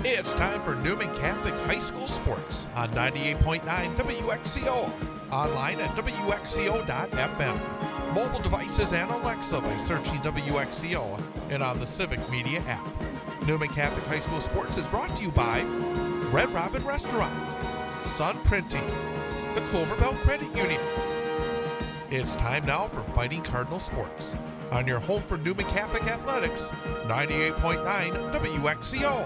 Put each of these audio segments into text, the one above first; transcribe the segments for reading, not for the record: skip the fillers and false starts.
It's time for Newman Catholic High School Sports on 98.9 WXCO, online at WXCO.FM, mobile devices and Alexa by searching WXCO, and on the Civic Media app. Newman Catholic High School Sports is brought to you by Red Robin Restaurant, Sun Printing, the Clover Belt Credit Union. It's time now for Fighting Cardinal Sports on your home for Newman Catholic Athletics, 98.9 WXCO.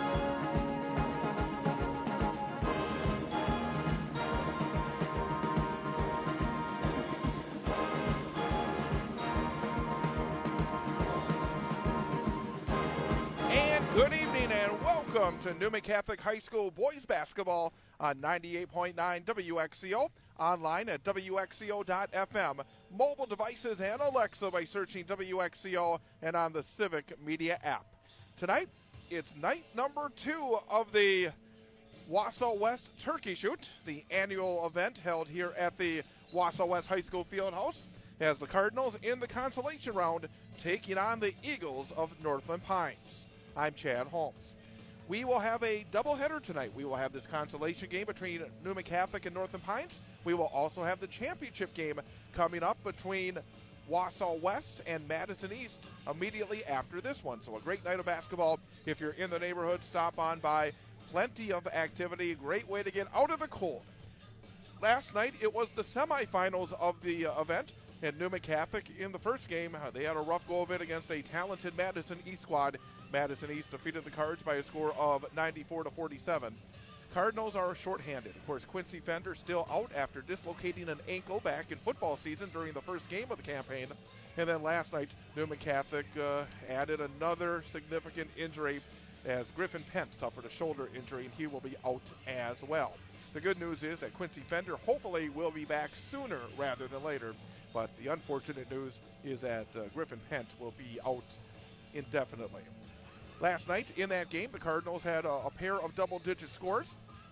Good evening and welcome to Newman Catholic High School boys basketball on 98.9 WXCO, online at WXCO.FM, mobile devices and Alexa by searching WXCO, and on the Civic Media app. Tonight, it's night number 2 of the Wausau West Turkey Shoot, the annual event held here at the Wausau West High School Fieldhouse, as the Cardinals in the consolation round taking on the Eagles of Northland Pines. I'm Chad Holmes. We will have a doubleheader tonight. We will have this consolation game between Newman Catholic and Northland Pines. We will also have the championship game coming up between Wausau West and Madison East immediately after this one. So a great night of basketball. If you're in the neighborhood, stop on by. Plenty of activity. Great way to get out of the cold. Last night, it was the semifinals of the event. And Newman Catholic in the first game, they had a rough go of it against a talented Madison East squad. Madison East defeated the Cards by a score of 94-47. Cardinals are shorthanded. Of course, Quincy Fender still out after dislocating an ankle back in football season during the first game of the campaign. And then last night, Newman Catholic added another significant injury as Griffin Pent suffered a shoulder injury, and he will be out as well. The good news is that Quincy Fender hopefully will be back sooner rather than later. But the unfortunate news is that Griffin Pent will be out indefinitely. Last night in that game, the Cardinals had a pair of double-digit scores.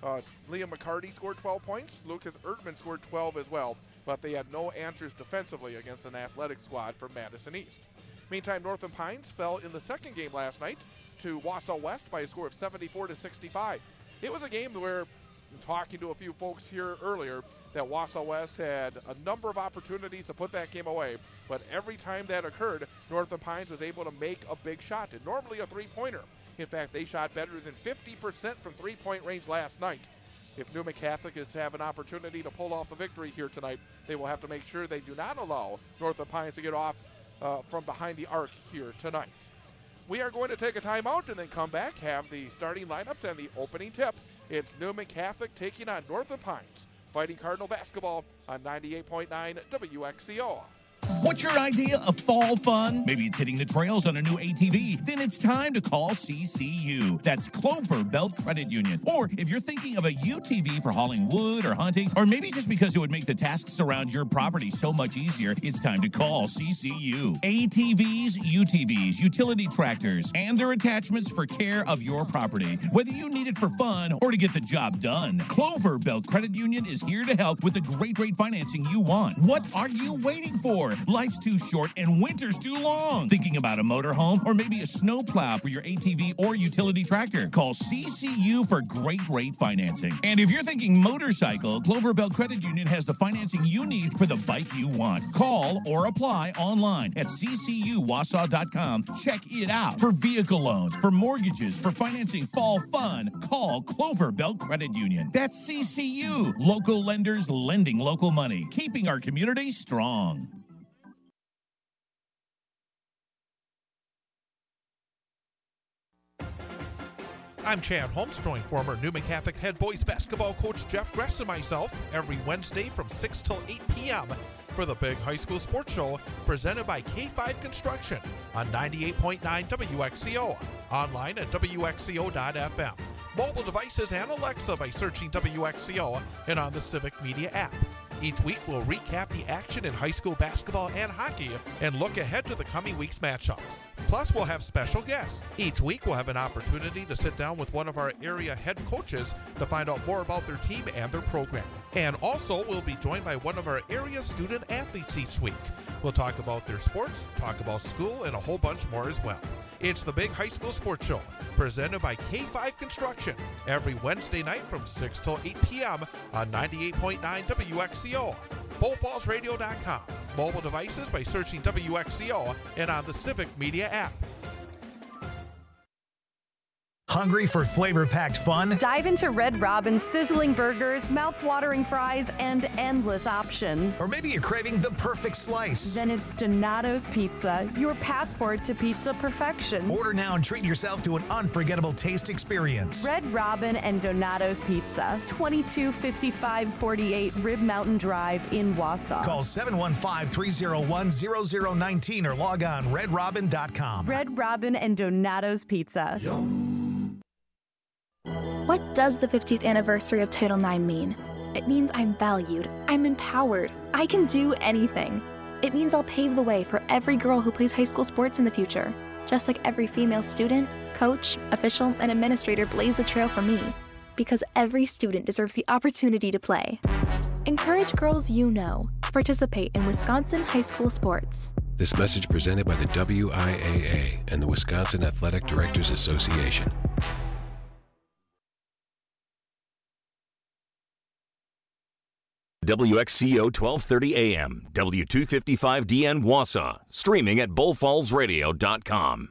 Liam McCarty scored 12 points. Lucas Erdman scored 12 as well. But they had no answers defensively against an athletic squad from Madison East. Meantime, Northland Pines fell in the second game last night to Wausau West by a score of 74-65. It was a game where, talking to a few folks here earlier, that Wausau West had a number of opportunities to put that game away, but every time that occurred, Northland Pines was able to make a big shot, and normally a three-pointer. In fact, they shot better than 50% from three-point range last night. If Newman Catholic is to have an opportunity to pull off a victory here tonight, they will have to make sure they do not allow Northland Pines to get off from behind the arc here tonight. We are going to take a timeout and then come back, have the starting lineups and the opening tip. It's Newman Catholic taking on Northland Pines. Fighting Cardinal basketball on 98.9 WXCO. What's your idea of fall fun? Maybe it's hitting the trails on a new ATV. Then it's time to call CCU. That's Clover Belt Credit Union. Or if you're thinking of a UTV for hauling wood or hunting, or maybe just because it would make the tasks around your property so much easier, it's time to call CCU. ATVs, UTVs, utility tractors, and their attachments for care of your property. Whether you need it for fun or to get the job done, Clover Belt Credit Union is here to help with the great rate financing you want. What are you waiting for? Life's too short and winter's too long. Thinking about a motorhome or maybe a snowplow for your ATV or utility tractor? Call CCU for great rate financing. And if you're thinking motorcycle, Clover Belt Credit Union has the financing you need for the bike you want. Call or apply online at ccuwausau.com. Check it out. For vehicle loans, for mortgages, for financing fall fun, call Clover Belt Credit Union. That's CCU. Local lenders lending local money, keeping our community strong. I'm Chad Holmes, joined former Newman Catholic head boys basketball coach Jeff Gress and myself every Wednesday from 6 till 8 p.m. for the Big High School Sports Show presented by K5 Construction on 98.9 WXCO, online at WXCO.FM, mobile devices and Alexa by searching WXCO, and on the Civic Media app. Each week, we'll recap the action in high school basketball and hockey and look ahead to the coming week's matchups. Plus, we'll have special guests. Each week, we'll have an opportunity to sit down with one of our area head coaches to find out more about their team and their program. And also, we'll be joined by one of our area student athletes each week. We'll talk about their sports, talk about school, and a whole bunch more as well. It's the Big High School Sports Show, presented by K5 Construction, every Wednesday night from 6 till 8 p.m. on 98.9 WXCO, BullFallsRadio.com, mobile devices by searching WXCO, and on the Civic Media app. Hungry for flavor-packed fun? Dive into Red Robin's sizzling burgers, mouth-watering fries, and endless options. Or maybe you're craving the perfect slice. Then it's Donato's Pizza, your passport to pizza perfection. Order now and treat yourself to an unforgettable taste experience. Red Robin and Donato's Pizza, 225548 Rib Mountain Drive in Wausau. Call 715-301-0019 or log on redrobin.com. Red Robin and Donato's Pizza. What does the 50th anniversary of Title IX mean? It means I'm valued, I'm empowered, I can do anything. It means I'll pave the way for every girl who plays high school sports in the future, just like every female student, coach, official, and administrator blaze the trail for me, because every student deserves the opportunity to play. Encourage girls you know to participate in Wisconsin high school sports. This message presented by the WIAA and the Wisconsin Athletic Directors Association. WXCO 1230 AM, W255DN Wausau, streaming at bullfallsradio.com.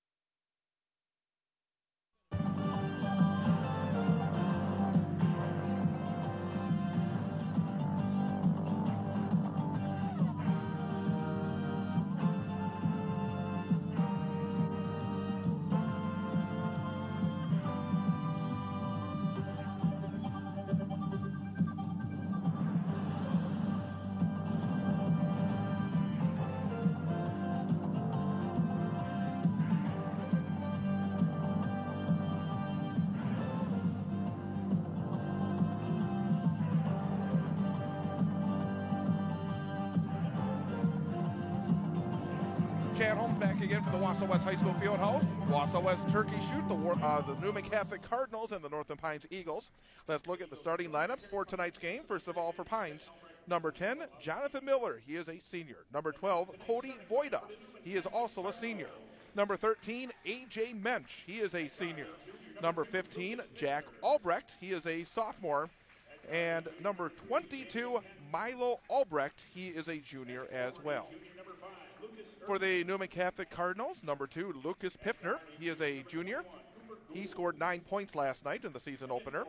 Chad Holmes back again for the Wausau West High School Fieldhouse. Wausau West Turkey shoot the Newman Catholic Cardinals and the Northern Pines Eagles. Let's look at the starting lineups for tonight's game. First of all, for Pines, number 10, Jonathan Miller. He is a senior. Number 12, Cody Voida. He is also a senior. Number 13, A.J. Mensch. He is a senior. Number 15, Jack Albrecht. He is a sophomore. And number 22, Milo Albrecht. He is a junior as well. For the Newman Catholic Cardinals, number 2, Lucas Piffner. He is a junior. He scored 9 points last night in the season opener.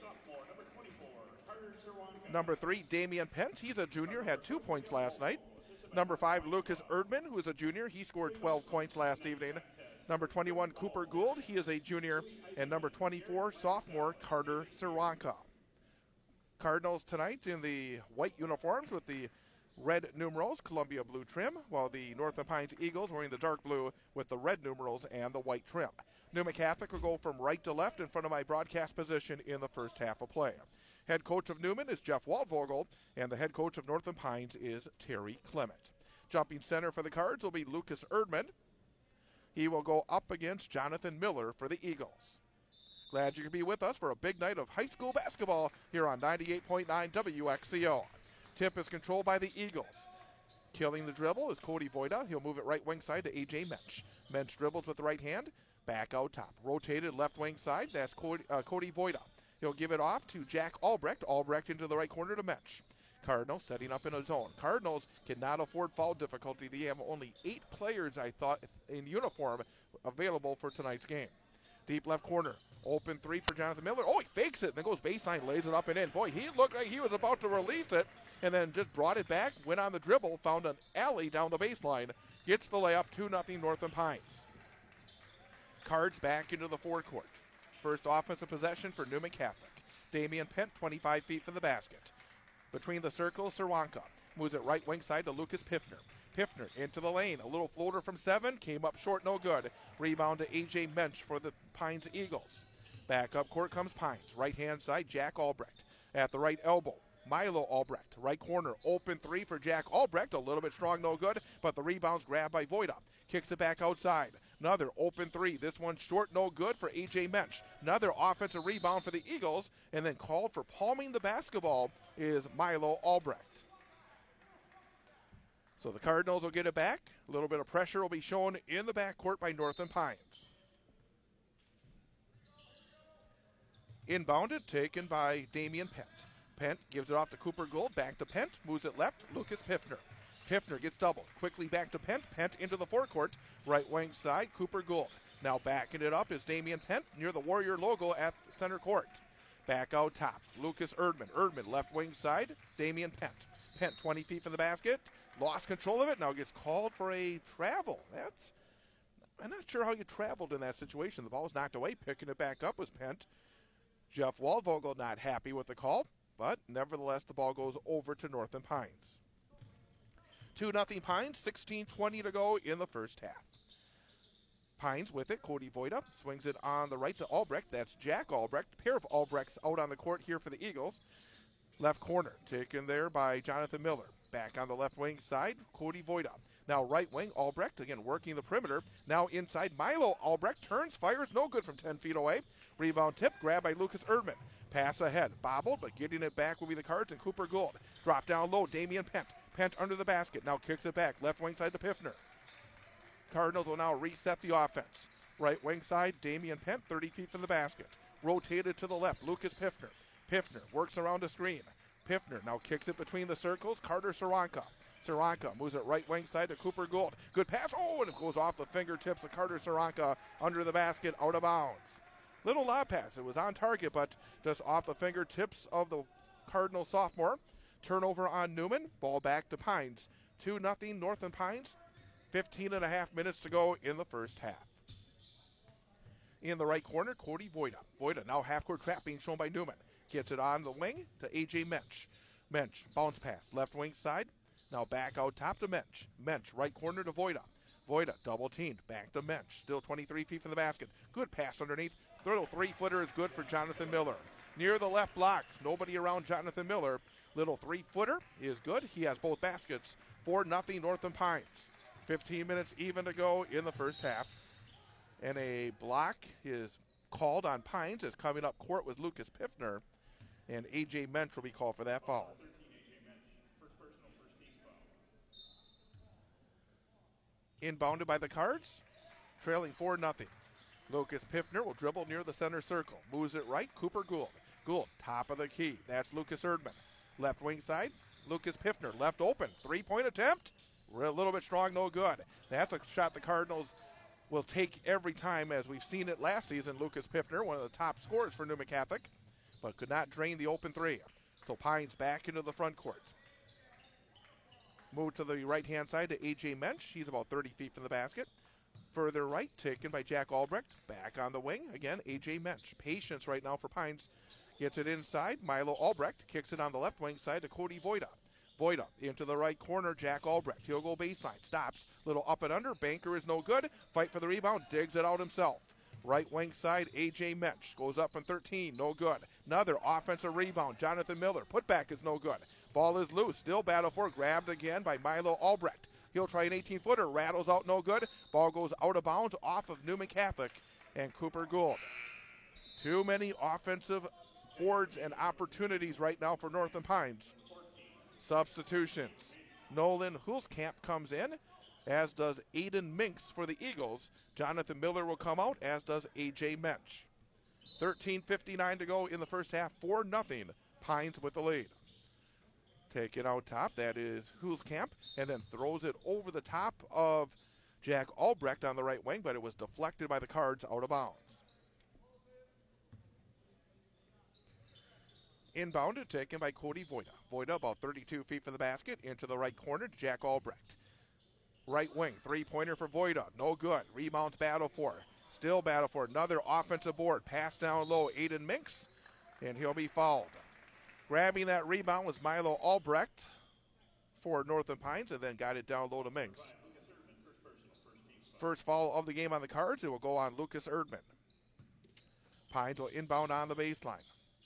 Number 3, Damian Pence. He's a junior, had 2 points last night. Number 5, Lucas Erdman, who is a junior. He scored 12 points last evening. Number 21, Cooper Gould. He is a junior. And number 24, sophomore, Carter Siranka. Cardinals tonight in the white uniforms with the red numerals, Columbia blue trim, while the Northern Pines Eagles wearing the dark blue with the red numerals and the white trim. Newman Catholic will go from right to left in front of my broadcast position in the first half of play. Head coach of Newman is Jeff Waldvogel, and the head coach of Northern Pines is Terry Clement. Jumping center for the Cards will be Lucas Erdman. He will go up against Jonathan Miller for the Eagles. Glad you could be with us for a big night of high school basketball here on 98.9 WXCO. Tip is controlled by the Eagles. Killing the dribble is Cody Voida. He'll move it right wing side to A.J. Mensch. Mensch dribbles with the right hand, back out top. Rotated left wing side, that's Cody Voida. He'll give it off to Jack Albrecht. Albrecht into the right corner to Mensch. Cardinals setting up in a zone. Cardinals cannot afford foul difficulty. They have only 8 players, I thought, in uniform available for tonight's game. Deep left corner. Open 3 for Jonathan Miller. Oh, he fakes it, then goes baseline, lays it up and in. Boy, he looked like he was about to release it, and then just brought it back, went on the dribble, found an alley down the baseline, gets the layup, 2-0 Northern Pines. Cards back into the forecourt. First offensive possession for Newman Catholic. Damian Pent, 25 feet from the basket. Between the circles, Siranka moves it right wing side to Lucas Piffner. Piffner into the lane. A little floater from 7. Came up short, no good. Rebound to A.J. Mensch for the Pines Eagles. Back up court comes Pines. Right-hand side, Jack Albrecht. At the right elbow, Milo Albrecht. Right corner, open 3 for Jack Albrecht. A little bit strong, no good. But the rebound's grabbed by Voida. Kicks it back outside. Another open 3. This one short, no good for A.J. Mensch. Another offensive rebound for the Eagles. And then called for palming the basketball is Milo Albrecht. So So the Cardinals will get it back. A little bit of pressure will be shown in the backcourt by Northern Pines. Inbounded, taken by Damian Pent. Pent gives it off to Cooper Gould, back to Pent, moves it left, Lucas Piffner. Piffner gets doubled, quickly back to Pent, Pent into the forecourt, right wing side, Cooper Gould. Now backing it up is Damian Pent near the Warrior logo at center court. Back out top, Lucas Erdman. Erdman left wing side, Damian Pent. Pent 20 feet from the basket, lost control of it, now gets called for a travel. I'm not sure how you traveled in that situation. The ball was knocked away, picking it back up was Pent. Jeff Waldvogel not happy with the call, but nevertheless the ball goes over to Northern Pines. 2-0 Pines, 16:20 to go in the first half. Pines with it, Cody Voida swings it on the right to Albrecht. That's Jack Albrecht. Pair of Albrechts out on the court here for the Eagles. Left corner, taken there by Jonathan Miller. Back on the left wing side, Cody Voida. Now right wing, Albrecht, again working the perimeter. Now inside, Milo Albrecht turns, fires, no good from 10 feet away. Rebound tip, grabbed by Lucas Erdman. Pass ahead, bobbled, but getting it back will be the Cards and Cooper Gould. Drop down low, Damian Pent. Pent under the basket, now kicks it back, left wing side to Piffner. Cardinals will now reset the offense. Right wing side, Damian Pent, 30 feet from the basket. Rotated to the left, Lucas Piffner. Piffner works around the screen. Piffner now kicks it between the circles, Carter Saranka. Saranka moves it right wing side to Cooper Gould. Good pass, and it goes off the fingertips of Carter Saranka under the basket, out of bounds. Little lob pass, it was on target, but just off the fingertips of the Cardinal sophomore. Turnover on Newman, ball back to Pines. 2-0 Northern Pines. 15.5 minutes to go in the first half. In the right corner, Cody Voida. Voida now half-court trap being shown by Newman. Gets it on the wing to A.J. Mensch. Mensch, bounce pass, left wing side. Now back out top to Mensch. Mensch, right corner to Voida. Voida, double teamed, back to Mensch. Still 23 feet from the basket. Good pass underneath. Little three-footer is good for Jonathan Miller. Near the left block, nobody around Jonathan Miller. Little three-footer is good. He has both baskets. 4-0 Northern Pines. 15 minutes even to go in the first half. And a block is called on Pines as coming up court was Lucas Piffner. And A.J. Mensch will be called for that foul. Inbounded by the Cards, trailing 4-0. Lucas Piffner will dribble near the center circle. Moves it right, Cooper Gould. Gould, top of the key. That's Lucas Erdman. Left wing side, Lucas Piffner. Left open, three-point attempt. We're a little bit strong, no good. That's a shot the Cardinals will take every time, as we've seen it last season. Lucas Piffner, one of the top scorers for Newman Catholic, but could not drain the open three. So Pines back into the front court. Move to the right-hand side to A.J. Mensch. He's about 30 feet from the basket. Further right, taken by Jack Albrecht. Back on the wing, again, A.J. Mensch. Patience right now for Pines. Gets it inside. Milo Albrecht kicks it on the left wing side to Cody Voida. Voida into the right corner, Jack Albrecht. He'll go baseline, stops. Little up and under. Banker is no good. Fight for the rebound, digs it out himself. Right wing side, A.J. Mensch goes up from 13, no good. Another offensive rebound, Jonathan Miller. Putback is no good. Ball is loose, still battle for, grabbed again by Milo Albrecht. He'll try an 18-footer, rattles out, no good. Ball goes out of bounds off of Newman Catholic and Cooper Gould. Too many offensive boards and opportunities right now for Northern Pines. Substitutions. Nolan Hulskamp comes in, as does Aiden Minks for the Eagles. Jonathan Miller will come out, as does A.J. Mensch. 13:59 to go in the first half, 4-0. Pines with the lead. Take it out top, that is Hulskamp, and then throws it over the top of Jack Albrecht on the right wing, but it was deflected by the Cards out of bounds. Inbounded, taken by Cody Voida. Voida about 32 feet from the basket, into the right corner to Jack Albrecht. Right wing, three-pointer for Voida, no good. Rebounds battle for, still battle for. Another offensive board, pass down low, Aiden Minks, and he'll be fouled. Grabbing that rebound was Milo Albrecht for Northern Pines, and then got it down low to Minks. First foul of the game on the Cards, it will go on Lucas Erdman. Pines will inbound on the baseline.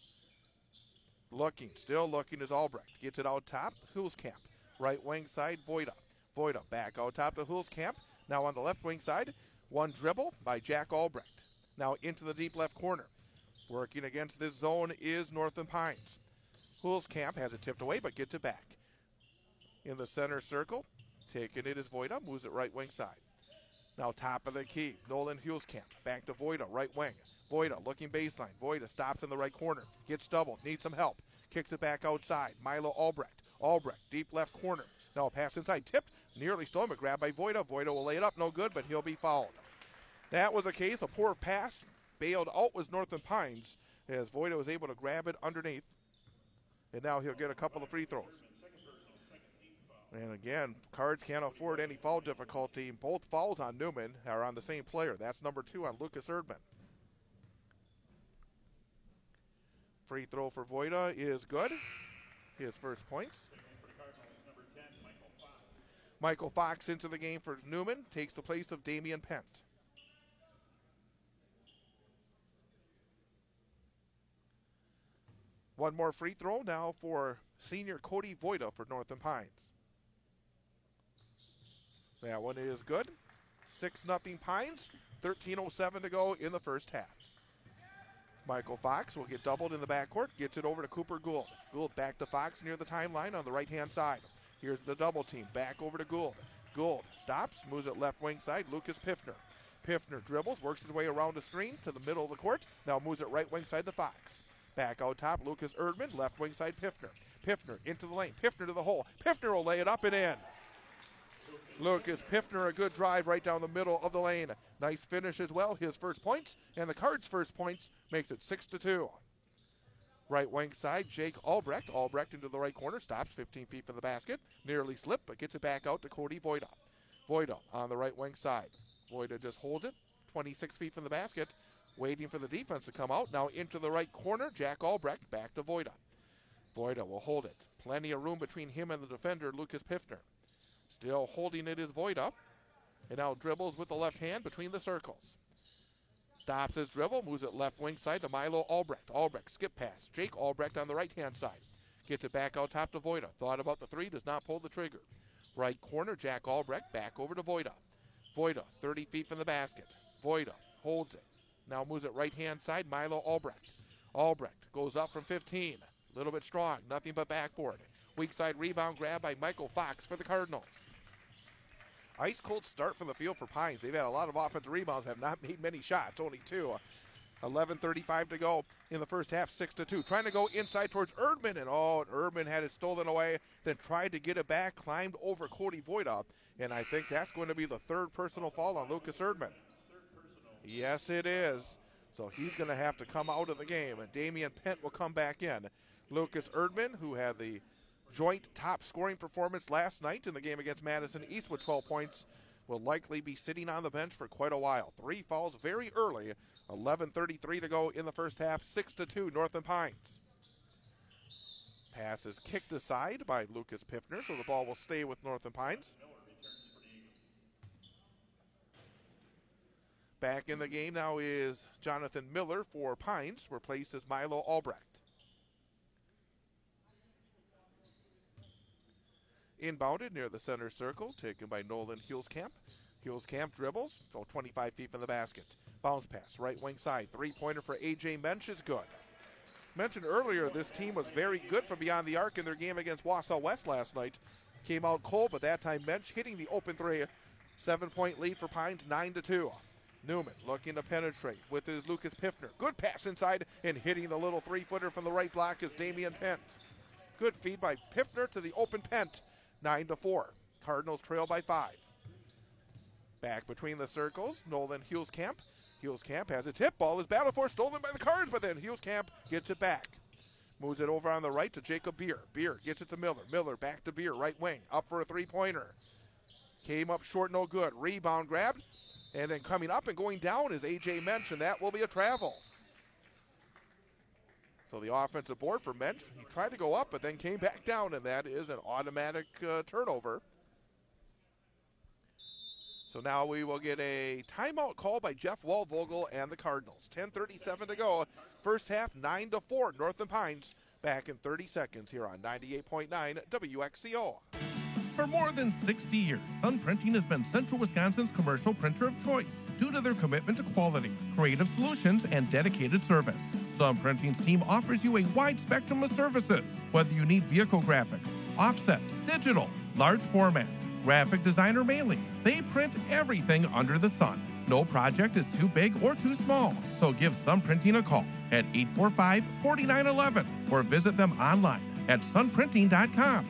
Still looking is Albrecht. Gets it out top, Hulskamp. Right wing side, Voida. Voida back out top to Hulskamp. Now on the left wing side, one dribble by Jack Albrecht. Now into the deep left corner. Working against this zone is Northern Pines. Hulskamp has it tipped away but gets it back. In the center circle, Taking it is Voida, moves it right wing side. Now top of the key, Nolan Hulskamp. Back to Voida, right wing. Voida looking baseline. Voida stops in the right corner. Gets doubled, needs some help. Kicks it back outside. Milo Albrecht. Albrecht, deep left corner. Now a pass inside, tipped, nearly stolen, but grabbed by Voida. Voida will lay it up, no good, but he'll be fouled. That was a case, a poor pass. Bailed out was Northern Pines as Voida was able to grab it underneath. And now he'll get a couple of free throws. And again, Cards can't afford any foul difficulty. Both fouls on Newman are on the same player. That's number 2 on Lucas Erdman. Free throw for Voida is good. His first points. Michael Fox into the game for Newman. Takes the place of Damian Pent. One more free throw now for senior Cody Voida for Northern Pines. That one is good. 6-0 Pines. 13:07 to go in the first half. Michael Fox will get doubled in the backcourt. Gets it over to Cooper Gould. Gould back to Fox near the timeline on the right-hand side. Here's the double team. Back over to Gould. Gould stops, moves it left wing side. Lucas Piffner. Piffner dribbles, works his way around the screen to the middle of the court. Now moves it right wing side to Fox. Back out top, Lucas Erdman. Left wing side, Piffner. Piffner into the lane. Piffner to the hole. Piffner will lay it up and in. Lucas Piffner, a good drive right down the middle of the lane. Nice finish as well. His first points, and the Cards' first points makes it 6-2. Right wing side, Jake Albrecht. Albrecht into the right corner, stops 15 feet from the basket. Nearly slipped, but gets it back out to Cody Voida. Voida on the right wing side. Voida just holds it, 26 feet from the basket, waiting for the defense to come out. Now into the right corner, Jack Albrecht back to Voida. Voida will hold it. Plenty of room between him and the defender, Lucas Piffner. Still holding it is Voida. And now dribbles with the left hand between the circles. Stops his dribble, moves it left wing side to Milo Albrecht. Albrecht, skip pass. Jake Albrecht on the right-hand side. Gets it back out top to Voida. Thought about the three, does not pull the trigger. Right corner, Jack Albrecht, back over to Voida. Voida, 30 feet from the basket. Voida holds it. Now moves it right-hand side, Milo Albrecht. Albrecht goes up from 15. A little bit strong, nothing but backboard. Weak side rebound grab by Michael Fox for the Cardinals. Ice cold start from the field for Pines. They've had a lot of offensive rebounds, have not made many shots, only 2. 11:35 to go in the first half, 6-2. Trying to go inside towards Erdman, and Erdman had it stolen away, then tried to get it back, climbed over Cody Voida, and I think that's going to be the third personal foul on Lucas Erdman. Yes, it is. So he's going to have to come out of the game, and Damian Pent will come back in. Lucas Erdman, who had the joint top scoring performance last night in the game against Madison East with 12 points, will likely be sitting on the bench for quite a while. 3 fouls very early. 11:33 to go in the first half. 6-2 Northern Pines. Pass is kicked aside by Lucas Piffner, so the ball will stay with Northern Pines. Back in the game now is Jonathan Miller for Pines, replaces Milo Albrecht. Inbounded near the center circle, taken by Nolan Hulskamp. Hulskamp dribbles, 25 feet from the basket. Bounce pass, right wing side. 3-pointer for A.J. Mensch is good. Mentioned earlier, this team was very good from beyond the arc in their game against Wausau West last night. Came out cold, but that time Mensch hitting the open 3. 7-point lead for Pines, 9-2. Newman looking to penetrate with his Lucas Piffner. Good pass inside, and hitting the little 3-footer from the right block is Damian Pent. Good feed by Piffner to the open Pent. 9-4. Cardinals trail by 5. Back between the circles, Nolan Hulskamp. Hulskamp has a tip. Ball is battled for, stolen by the Cards, but then Hulskamp gets it back. Moves it over on the right to Jacob Beer. Beer gets it to Miller. Miller back to Beer, right wing. Up for a 3-pointer. Came up short, no good. Rebound grabbed. And then coming up and going down is A.J. Mensch, and that will be a travel. So the offensive board for Mensch, he tried to go up, but then came back down, and that is an automatic turnover. So now we will get a timeout call by Jeff Waldvogel and the Cardinals. 10:37 to go. First half, 9-4, Northern Pines. Back in 30 seconds here on 98.9 WXCO. For more than 60 years, Sun Printing has been Central Wisconsin's commercial printer of choice due to their commitment to quality, creative solutions, and dedicated service. Sun Printing's team offers you a wide spectrum of services, whether you need vehicle graphics, offset, digital, large format, Graphic Designer Mailing. They print everything under the sun. No project is too big or too small, so give Sun Printing a call at 845-4911 or visit them online at sunprinting.com.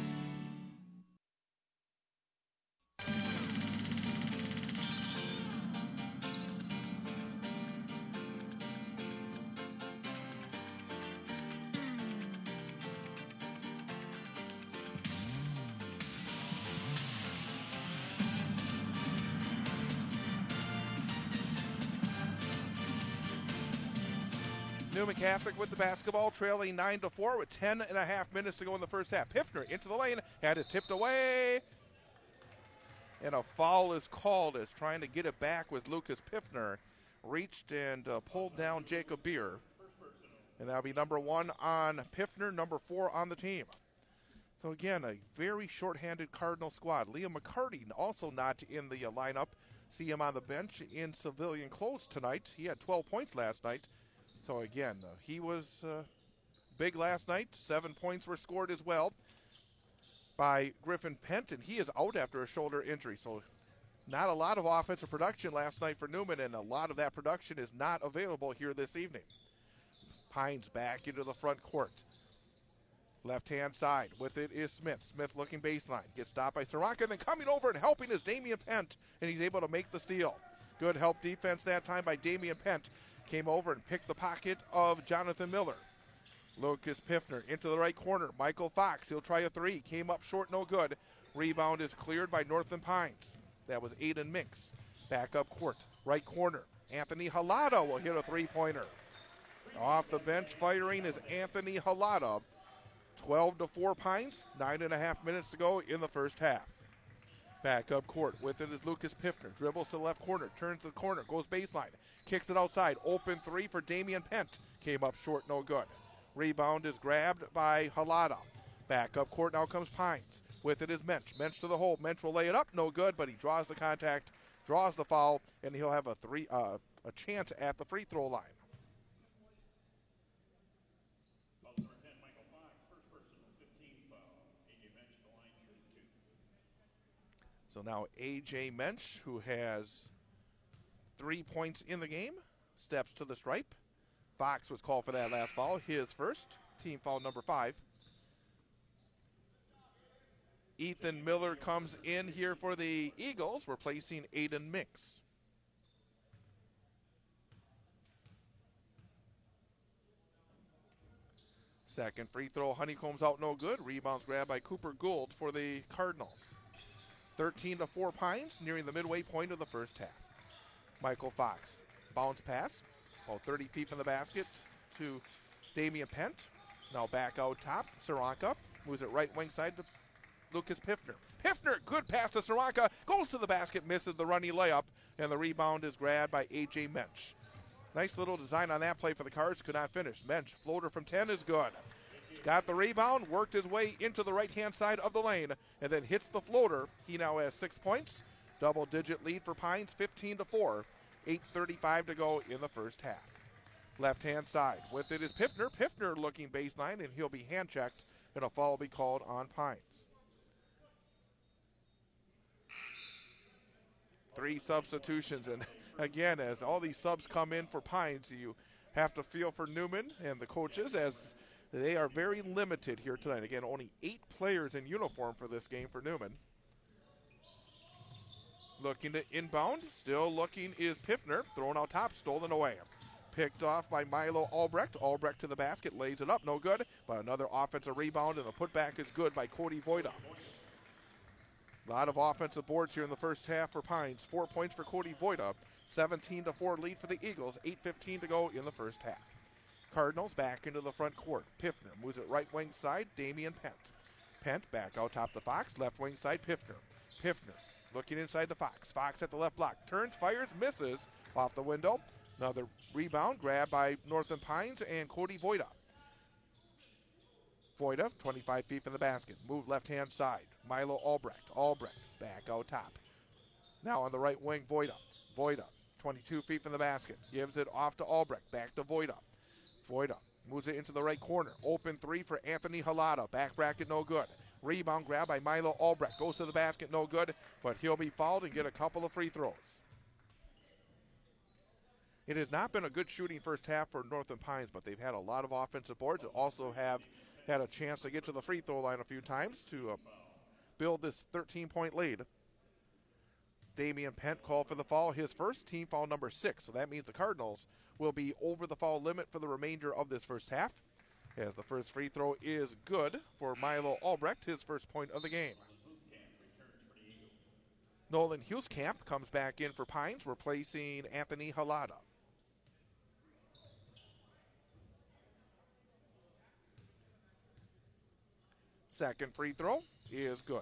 Newman Catholic with the basketball, trailing 9-4 with 10.5 minutes to go in the first half. Piffner into the lane, had it tipped away, and a foul is called as trying to get it back with Lucas Piffner. Reached and pulled down Jacob Beer. And that'll be number 1 on Piffner, number 4 on the team. So again, a very short-handed Cardinal squad. Liam McCarty also not in the lineup. See him on the bench in civilian clothes tonight. He had 12 points last night. So again, he was big last night. 7 points were scored as well by Griffin Penton. He is out after a shoulder injury. So not a lot of offensive production last night for Newman, and a lot of that production is not available here this evening. Pines back into the front court. Left-hand side. With it is Smith. Smith looking baseline. Gets stopped by Soraka, and then coming over and helping is Damian Pent, and he's able to make the steal. Good help defense that time by Damian Pent. Came over and picked the pocket of Jonathan Miller. Lucas Piffner into the right corner. Michael Fox, he'll try a three. Came up short, no good. Rebound is cleared by Northern Pines. That was Aiden Minks. Back up court, right corner. Anthony Halata will hit a three-pointer. Off the bench firing is Anthony Halata. 12-4 Pines, 9.5 minutes to go in the first half. Back up court, with it is Lucas Piffner. Dribbles to the left corner, turns to the corner, goes baseline. Kicks it outside, open three for Damian Pent. Came up short, no good. Rebound is grabbed by Halata. Back up court, now comes Pines. With it is Mensch. Mensch to the hole. Mensch will lay it up, no good, but he draws the contact, draws the foul, and he'll have a chance at the free throw line. So now A.J. Mensch, who has 3 points in the game, steps to the stripe. Fox was called for that last foul, his first, team foul number 5. Ethan Miller comes in here for the Eagles, replacing Aiden Minks. Second free throw, Honeycomb's out, no good. Rebounds grabbed by Cooper Gould for the Cardinals. 13-4 Pines, nearing the midway point of the first half. Michael Fox, bounce pass, 30 feet from the basket to Damian Pent. Now back out top, Saranka moves it right wing side to Lucas Piffner. Piffner, good pass to Saranka, goes to the basket, misses the running layup, and the rebound is grabbed by A.J. Mensch. Nice little design on that play for the Cards, could not finish. Mensch, floater from 10 is good. Got the rebound, worked his way into the right-hand side of the lane, and then hits the floater. He now has 6 points. Double-digit lead for Pines, 15-4. 8:35 to go in the first half. Left-hand side. With it is Piffner. Piffner looking baseline, and he'll be hand-checked, and a foul will be called on Pines. 3 substitutions, and again, as all these subs come in for Pines, you have to feel for Newman and the coaches as they are very limited here tonight. Again, only 8 players in uniform for this game for Newman. Looking to inbound. Still looking is Piffner. Thrown out top, stolen away. Picked off by Milo Albrecht. Albrecht to the basket, lays it up, no good. But another offensive rebound, and the putback is good by Cody Voida. A lot of offensive boards here in the first half for Pines. 4 points for Cody Voida. 17-4 lead for the Eagles. 8:15 to go in the first half. Cardinals back into the front court. Piffner moves it right wing side. Damian Pent. Pent back out top the Fox. Left wing side, Piffner. Piffner looking inside the Fox. Fox at the left block. Turns, fires, misses off the window. Another rebound grabbed by Northern Pines and Cody Voida. Voida, 25 feet from the basket. Move left-hand side. Milo Albrecht. Albrecht back out top. Now on the right wing, Voida. Voida, 22 feet from the basket. Gives it off to Albrecht. Back to Voida. Voida moves it into the right corner. Open three for Anthony Halata. Back bracket, no good. Rebound grab by Milo Albrecht. Goes to the basket, no good, but he'll be fouled and get a couple of free throws. It has not been a good shooting first half for Northern Pines, but they've had a lot of offensive boards. They also have had a chance to get to the free throw line a few times to build this 13-point lead. Damian Pent called for the foul, his first, team foul number 6. So that means the Cardinals will be over the foul limit for the remainder of this first half, as the first free throw is good for Milo Albrecht, his first point of the game. Nolan Hueskamp comes back in for Pines, replacing Anthony Halada. Second free throw is good.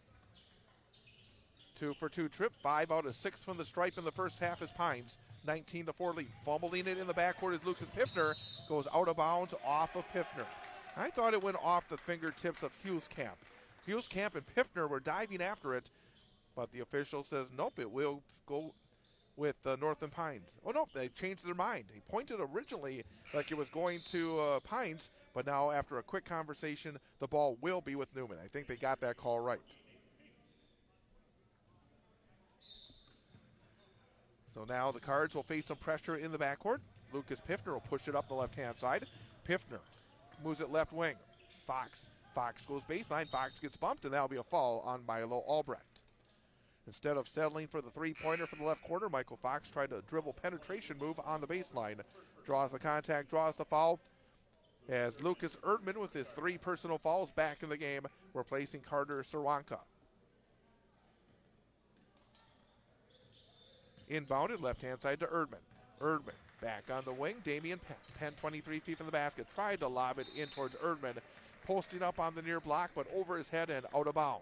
2-for-2 trip, 5 out of 6 from the stripe in the first half as Pines 19-4 lead. Fumbling it in the backcourt as Lucas Piffner goes out of bounds off of Piffner. I thought it went off the fingertips of Hueskamp. Hueskamp and Piffner were diving after it, but the official says nope, it will go with Northern Pines. Oh no, they changed their mind. He pointed originally like it was going to Pines, but now after a quick conversation, the ball will be with Newman. I think they got that call right. So now the Cards will face some pressure in the backcourt. Lucas Piffner will push it up the left-hand side. Piffner moves it left wing. Fox goes baseline. Fox gets bumped, and that'll be a foul on Milo Albrecht. Instead of settling for the three-pointer from the left corner, Michael Fox tried to dribble penetration move on the baseline. Draws the contact, draws the foul, as Lucas Erdman with his 3 personal fouls back in the game, replacing Carter Cerwanka. Inbounded left-hand side to Erdman. Erdman back on the wing. Damian Pent. Pent 23 feet from the basket. Tried to lob it in towards Erdman. Posting up on the near block, but over his head and out of bounds.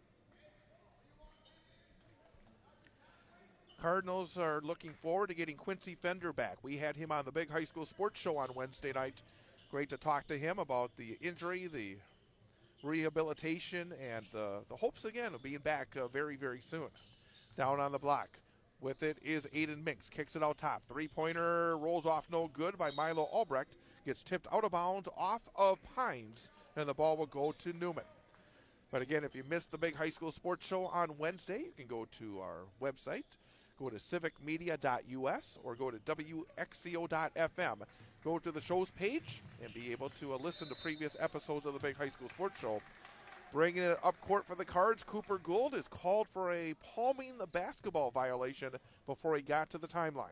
Cardinals are looking forward to getting Quincy Fender back. We had him on the Big High School Sports Show on Wednesday night. Great to talk to him about the injury, the rehabilitation, and the hopes again of being back very, very soon. Down on the block. With it is Aiden Minks. Kicks it out top. Three-pointer rolls off no good by Milo Albrecht. Gets tipped out of bounds off of Pines, and the ball will go to Newman. But again, if you missed the Big High School Sports Show on Wednesday, you can go to our website. Go to civicmedia.us or go to WXCO.FM. Go to the show's page and be able to listen to previous episodes of the Big High School Sports Show. Bringing it up court for the Cards, Cooper Gould is called for a palming the basketball violation before he got to the timeline.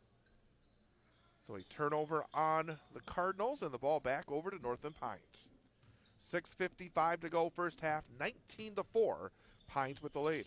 So a turnover on the Cardinals and the ball back over to Northern Pines. 6:55 to go first half, 19-4, Pines with the lead.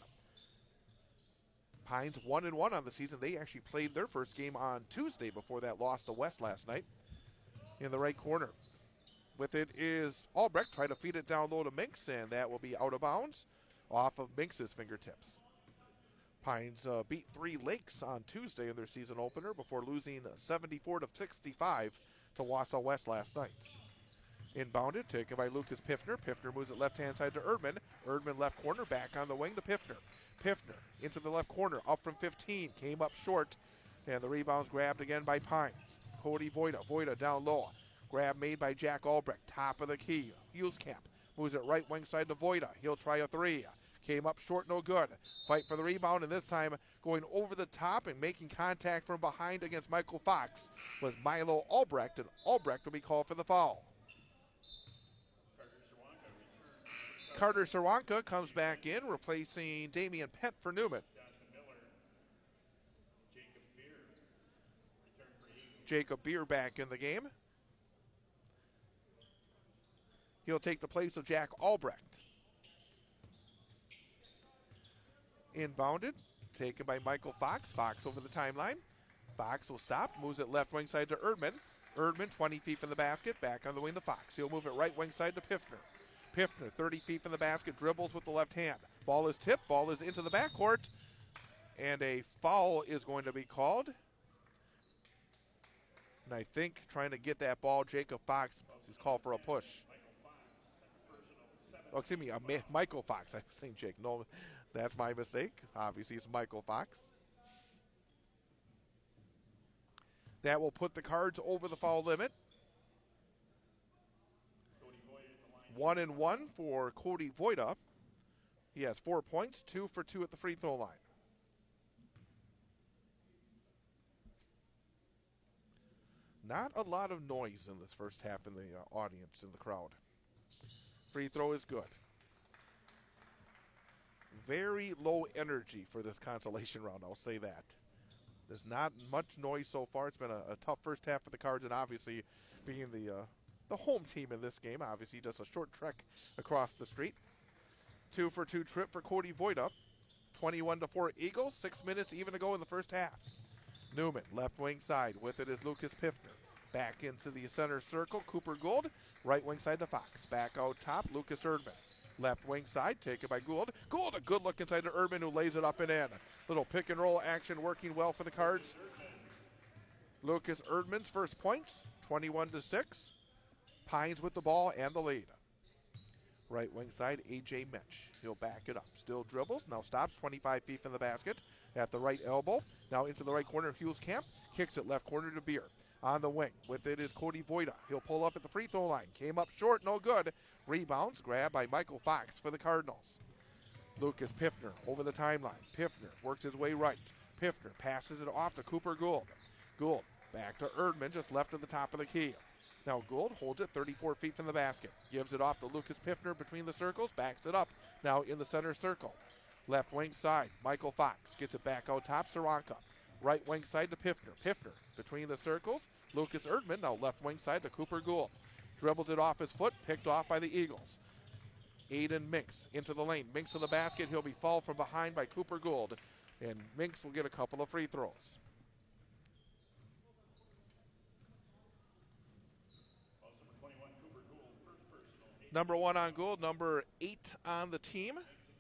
Pines 1-1 on the season. They actually played their first game on Tuesday before that loss to West last night. In the right corner. With it is Albrecht, trying to feed it down low to Minks, and that will be out of bounds off of Minks' fingertips. Pines beat 3 Lakes on Tuesday in their season opener before losing 74-65 to Wausau West last night. Inbounded, taken by Lucas Piffner. Piffner moves it left-hand side to Erdman. Erdman left corner, back on the wing to Piffner. Piffner into the left corner, up from 15, came up short, and the rebound's grabbed again by Pines. Cody Voida. Voida down low. Grab made by Jack Albrecht, top of the key. Hueskamp moves it right wing side to Voida. He'll try a 3. Came up short, no good. Fight for the rebound, and this time going over the top and making contact from behind against Michael Fox was Milo Albrecht, and Albrecht will be called for the foul. Carter Cerwanka comes back in, replacing Damian Pent for Newman. Jacob Beer back in the game. He'll take the place of Jack Albrecht. Inbounded, taken by Michael Fox. Fox over the timeline. Fox will stop, moves it left wing side to Erdman. Erdman 20 feet from the basket, back on the wing to Fox. He'll move it right wing side to Piffner. Piffner 30 feet from the basket, dribbles with the left hand. Ball is tipped, ball is into the backcourt, and a foul is going to be called. And I think trying to get that ball, Jacob Fox is called for a push. Oh, excuse me, Michael Fox. I was saying Jake. No, that's my mistake. Obviously, it's Michael Fox. That will put the Cards over the foul limit. 1-1 for Cody Voida. He has 4 points, 2 for 2 at the free throw line. Not a lot of noise in this first half in the audience, in the crowd. Free throw is good. Very low energy for this consolation round, I'll say that. There's not much noise so far. It's been a tough first half for the Cards, and obviously being the home team in this game, obviously just a short trek across the street. 2 for 2 trip for Cody Voida. 21-4 Eagles, 6 minutes even to go in the first half. Newman, left wing side. With it is Lucas Piffner. Back into the center circle, Cooper Gould. Right wing side to Fox. Back out top, Lucas Erdman. Left wing side, taken by Gould. Gould, a good look inside to Erdman, who lays it up and in. Little pick and roll action working well for the Cards. Lucas Erdman's first points, 21-6. Pines with the ball and the lead. Right wing side, A.J. Mensch. He'll back it up. Still dribbles. Now stops 25 feet from the basket at the right elbow. Now into the right corner, Huelskamp. Kicks it left corner to Beer. On the wing. With it is Cody Voida. He'll pull up at the free throw line. Came up short, no good. Rebounds, grabbed by Michael Fox for the Cardinals. Lucas Piffner over the timeline. Piffner works his way right. Piffner passes it off to Cooper Gould. Gould back to Erdman, just left of the top of the key. Now Gould holds it 34 feet from the basket. Gives it off to Lucas Piffner between the circles. Backs it up. Now in the center circle. Left wing side. Michael Fox gets it back out top. Saranka. Right wing side to Piffner. Piffner between the circles. Lucas Erdman now left wing side to Cooper Gould. Dribbles it off his foot. Picked off by the Eagles. Aiden Minks into the lane. Minks to the basket. He'll be fouled from behind by Cooper Gould. And Minks will get a couple of free throws. Number 1 on Gould, number 8 on the team.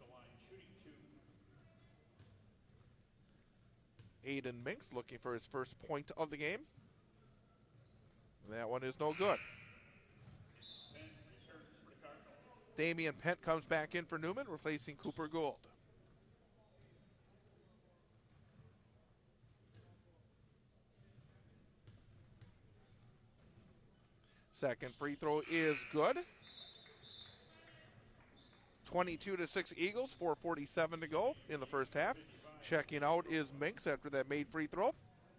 Aiden Minks looking for his first point of the game. That one is no good. Damian Pent comes back in for Newman, replacing Cooper Gould. Second free throw is good. 22-6 Eagles, 4:47 to go in the first half. Checking out is Minks after that made free throw.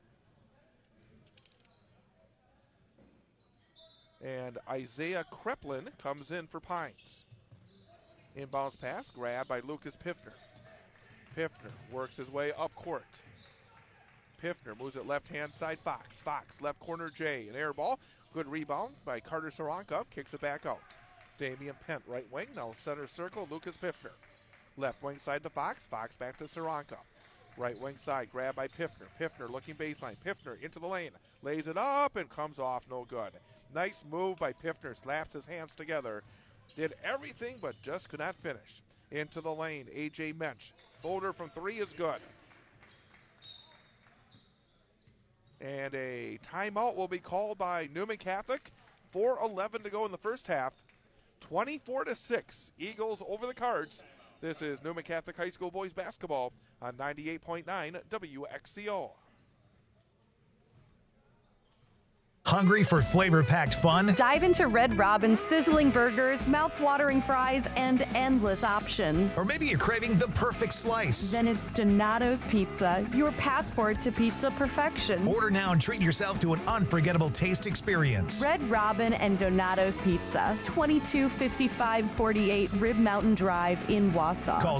And Isaiah Kreplin comes in for Pines. Inbounds pass, grabbed by Lucas Piffner. Piffner works his way up court. Piffner moves it left-hand side, Fox. Fox, left corner, Jay. An air ball. Good rebound by Carter Saranka. Kicks it back out. Damian Pent, right wing. Now center circle, Lucas Piffner. Left wing side to Fox. Fox back to Saranka. Right wing side, grabbed by Piffner. Piffner looking baseline. Piffner into the lane. Lays it up and comes off, no good. Nice move by Piffner. Slaps his hands together. Did everything but just could not finish. Into the lane, A.J. Mensch. Folder from 3 is good. And a timeout will be called by Newman Catholic. 4:11 to go in the first half. 24-6, Eagles over the Cards. This is Newman Catholic High School boys basketball on 98.9 WXCO. Hungry for flavor-packed fun? Dive into Red Robin's sizzling burgers, mouth-watering fries, and endless options. Or maybe you're craving the perfect slice. Then it's Donato's Pizza, your passport to pizza perfection. Order now and treat yourself to an unforgettable taste experience. Red Robin and Donato's Pizza, 225548 Rib Mountain Drive in Wausau. Call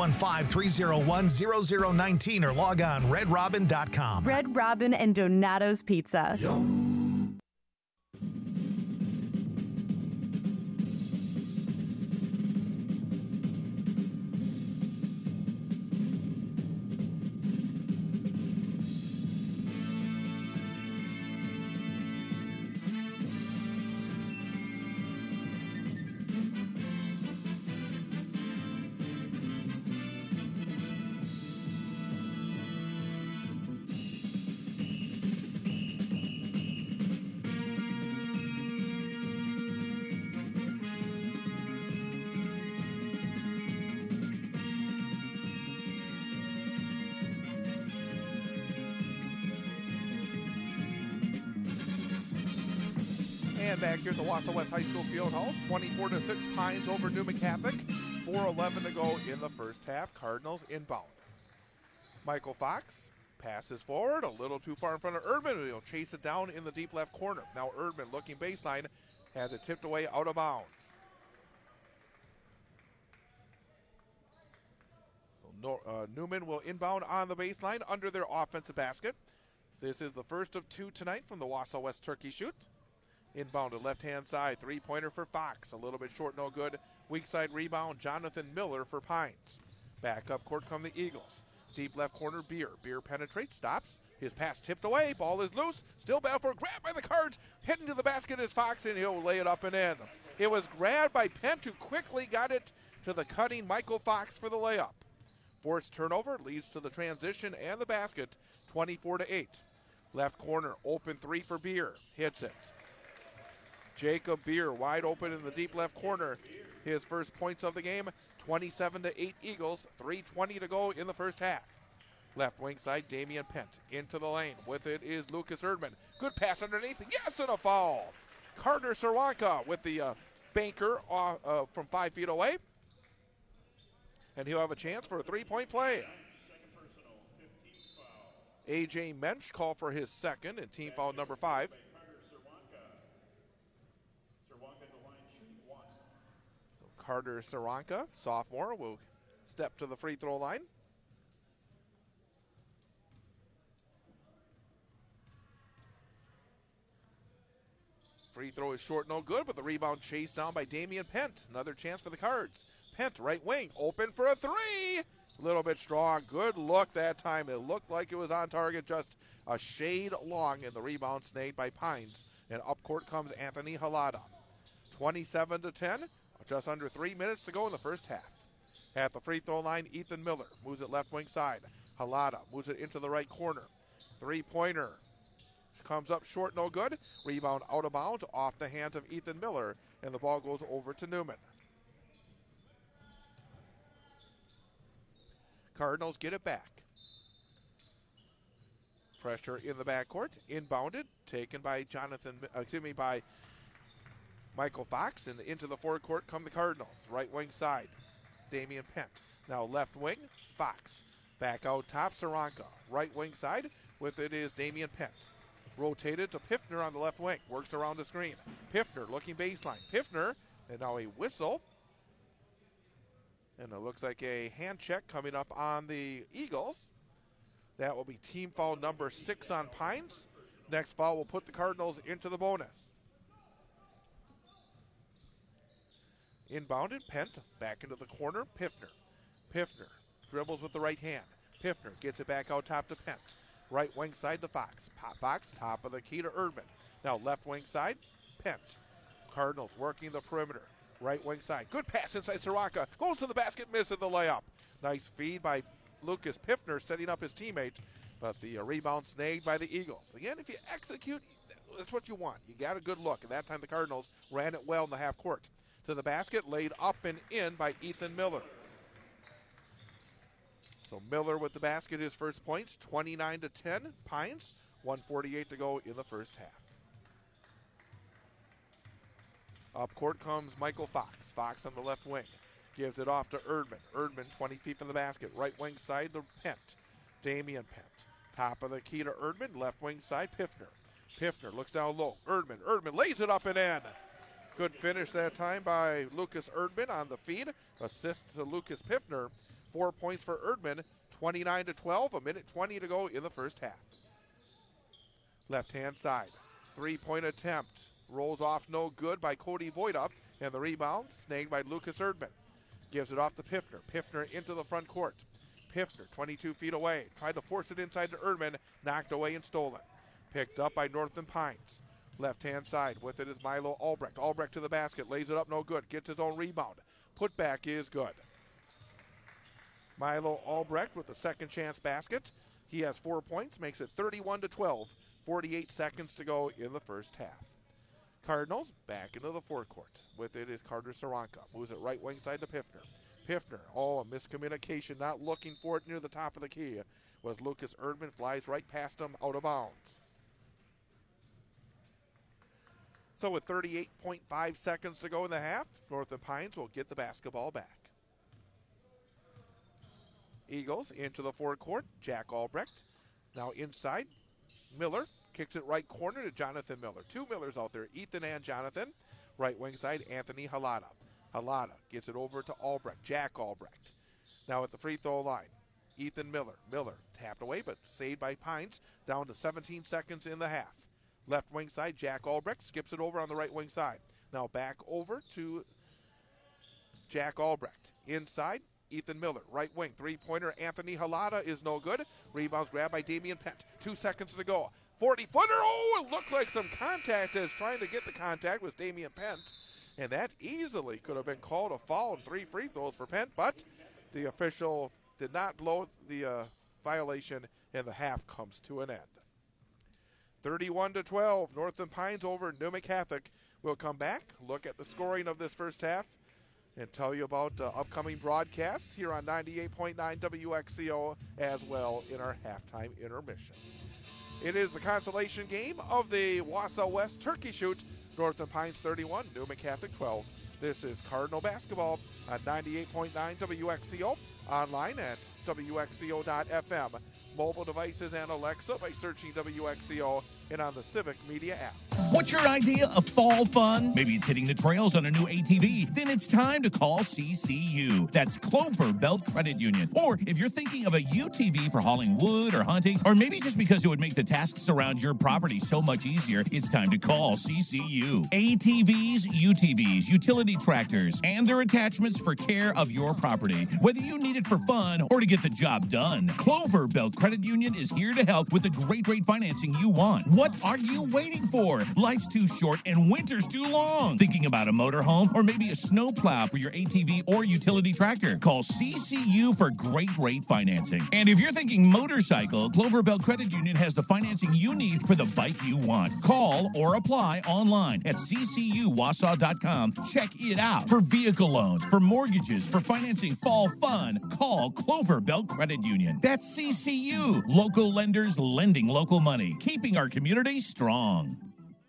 715-301-0019 or log on redrobin.com. Red Robin and Donato's Pizza. And back here at the Wausau West High School Field House, 24-6 Pines over Newman Catholic. 4:11 to go in the first half. Cardinals inbound. Michael Fox passes forward, a little too far in front of Erdman. He'll chase it down in the deep left corner. Now Erdman looking baseline, has it tipped away out of bounds. So Newman will inbound on the baseline under their offensive basket. This is the first of two tonight from the Wausau West Turkey Shoot. Inbound to left-hand side, three-pointer for Fox. A little bit short, no good. Weak side rebound, Jonathan Miller for Pines. Back up court come the Eagles. Deep left corner, Beer. Beer penetrates, stops. His pass tipped away. Ball is loose. Still battle for a grab by the Cards. Heading to the basket is Fox, and he'll lay it up and in. It was grabbed by Pent, who quickly got it to the cutting Michael Fox for the layup. Forced turnover leads to the transition and the basket, 24-8. Left corner, open three for Beer. Hits it. Jacob Beer wide open in the deep left corner. His first points of the game, 27-8 Eagles, 3:20 to go in the first half. Left wing side, Damian Pent into the lane. With it is Lucas Erdman. Good pass underneath. Yes, and a foul. Carter Saranka with the banker from 5 feet away. And he'll have a chance for a three-point play. A.J. Mensch called for his second and team foul number 5. So Carter Saranka, sophomore, will step to the free throw line. Free throw is short, no good, but the rebound chased down by Damian Pent. Another chance for the Cards. Pent, right wing, open for a three. A little bit strong. Good look that time. It looked like it was on target, just a shade long, and the rebound snagged by Pines. And up court comes Anthony Halada. 27-10, just under 3 minutes to go in the first half. At the free throw line, Ethan Miller moves it left wing side. Halada moves it into the right corner. Three-pointer comes up short, no good. Rebound out of bounds, off the hands of Ethan Miller, and the ball goes over to Newman. Cardinals get it back. Pressure in the backcourt, inbounded, taken by by Michael Fox, and into the forecourt come the Cardinals. Right wing side, Damian Pent. Now left wing, Fox. Back out top, Saranka. Right wing side, with it is Damian Pent. Rotated to Piffner on the left wing. Works around the screen. Piffner looking baseline. Piffner, and now a whistle. And it looks like a hand check coming up on the Eagles. That will be team foul number 6 on Pines. Next foul will put the Cardinals into the bonus. Inbounded, Pent, back into the corner, Piffner. Piffner dribbles with the right hand. Piffner gets it back out top to Pent. Right wing side to Fox. Fox, top of the key to Erdman. Now left wing side, Pent. Cardinals working the perimeter. Right wing side. Good pass inside Saranka. Goes to the basket, misses the layup. Nice feed by Lucas Piffner, setting up his teammate. But the rebound snagged by the Eagles. Again, if you execute, that's what you want. You got a good look. And that time the Cardinals ran it well in the half court. To the basket, laid up and in by Ethan Miller. So Miller with the basket, his first points, 29-10, Pines, 1:48 to go in the first half. Up court comes Michael Fox. Fox on the left wing. Gives it off to Erdman. Erdman 20 feet from the basket. Right wing side to Pent. Damian Pent. Top of the key to Erdman. Left wing side, Piffner. Piffner looks down low. Erdman lays it up and in. Good finish that time by Lucas Erdman on the feed. Assist to Lucas Piffner. 4 points for Erdman. 29-12. A minute 20 to go in the first half. Left-hand side. Three-point attempt. Rolls off no good by Cody Voida. And the rebound snagged by Lucas Erdman. Gives it off to Piffner. Piffner into the front court. Piffner 22 feet away. Tried to force it inside to Erdman. Knocked away and stolen. Picked up by Northern Pines. Left-hand side. With it is Milo Albrecht. Albrecht to the basket. Lays it up no good. Gets his own rebound. Putback is good. Milo Albrecht with the second chance basket. He has 4 points. Makes it 31-12. 48 seconds to go in the first half. Cardinals back into the forecourt. With it is Carter Saranka. Moves it right wing side to Piffner. Piffner, a miscommunication, not looking for it near the top of the key. Was Lucas Erdman, flies right past him, out of bounds. So with 38.5 seconds to go in the half, Northern Pines will get the basketball back. Eagles into the forecourt. Jack Albrecht now inside. Miller kicks it right corner to Jonathan Miller. Two Millers out there, Ethan and Jonathan. Right wing side, Anthony Halata. Halata gets it over to Albrecht, Jack Albrecht. Now at the free throw line, Ethan Miller. Miller tapped away, but saved by Pines. Down to 17 seconds in the half. Left wing side, Jack Albrecht skips it over on the right wing side. Now back over to Jack Albrecht. Inside, Ethan Miller. Right wing, three-pointer, Anthony Halata is no good. Rebounds grabbed by Damian Pent. 2 seconds to go. 40-footer, oh, it looked like some contact as trying to get the contact with Damian Pent. And that easily could have been called a foul and 3 free throws for Pent, but the official did not blow the violation, and the half comes to an end. 31-12, Northern Pines over Newman Catholic. We'll come back, look at the scoring of this first half, and tell you about upcoming broadcasts here on 98.9 WXCO as well in our halftime intermission. It is the consolation game of the Wausau West Turkey Shoot. Northern Pines 31, Newman Catholic 12. This is Cardinal Basketball on 98.9 WXCO, online at WXCO.FM, mobile devices and Alexa by searching WXCO, and on the Civic Media app. What's your idea of fall fun? Maybe it's hitting the trails on a new ATV. Then it's time to call CCU. That's Clover Belt Credit Union. Or if you're thinking of a UTV for hauling wood or hunting, or maybe just because it would make the tasks around your property so much easier, it's time to call CCU. ATVs, UTVs, utility tractors, and their attachments for care of your property. Whether you need it for fun or to get the job done, Clover Belt Credit Union is here to help with the great rate financing you want. What are you waiting for? Life's too short and winter's too long. Thinking about a motorhome or maybe a snowplow for your ATV or utility tractor? Call CCU for great rate financing. And if you're thinking motorcycle, Clover Belt Credit Union has the financing you need for the bike you want. Call or apply online at ccuwausau.com. Check it out. For vehicle loans, for mortgages, for financing fall fun, call Clover Belt Credit Union. That's CCU. Local lenders lending local money, keeping our community strong.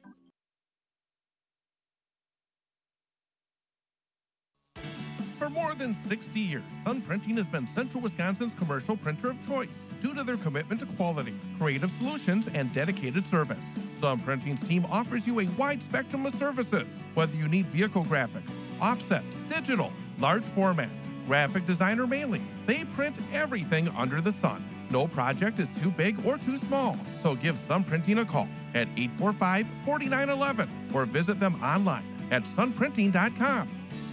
For more than 60 years, Sun Printing has been Central Wisconsin's commercial printer of choice due to their commitment to quality, creative solutions, and dedicated service. Sun Printing's team offers you a wide spectrum of services, whether you need vehicle graphics, offset, digital, large format, graphic design, or mailing. They print everything under the sun. No project is too big or too small, so give Sun Printing a call at 845-4911 or visit them online at sunprinting.com.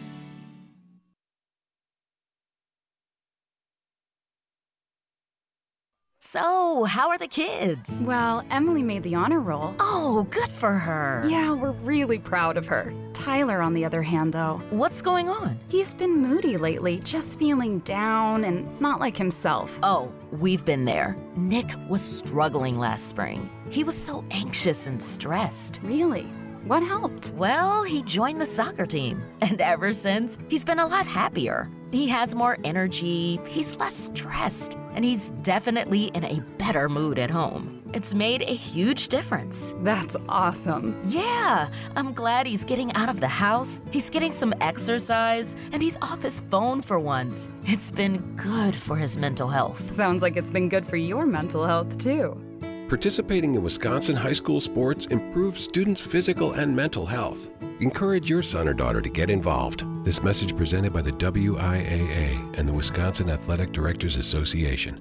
So, how are the kids? Well, Emily made the honor roll. Oh, good for her. Yeah, we're really proud of her. Tyler, on the other hand, though. What's going on? He's been moody lately, just feeling down and not like himself. Oh, we've been there. Nick was struggling last spring. He was so anxious and stressed. Really? What helped? Well, he joined the soccer team. And ever since, he's been a lot happier. He has more energy, he's less stressed, and he's definitely in a better mood at home. It's made a huge difference. That's awesome. Yeah, I'm glad he's getting out of the house, he's getting some exercise, and he's off his phone for once. It's been good for his mental health. Sounds like it's been good for your mental health, too. Participating in Wisconsin high school sports improves students' physical and mental health. Encourage your son or daughter to get involved. This message presented by the WIAA and the Wisconsin Athletic Directors Association.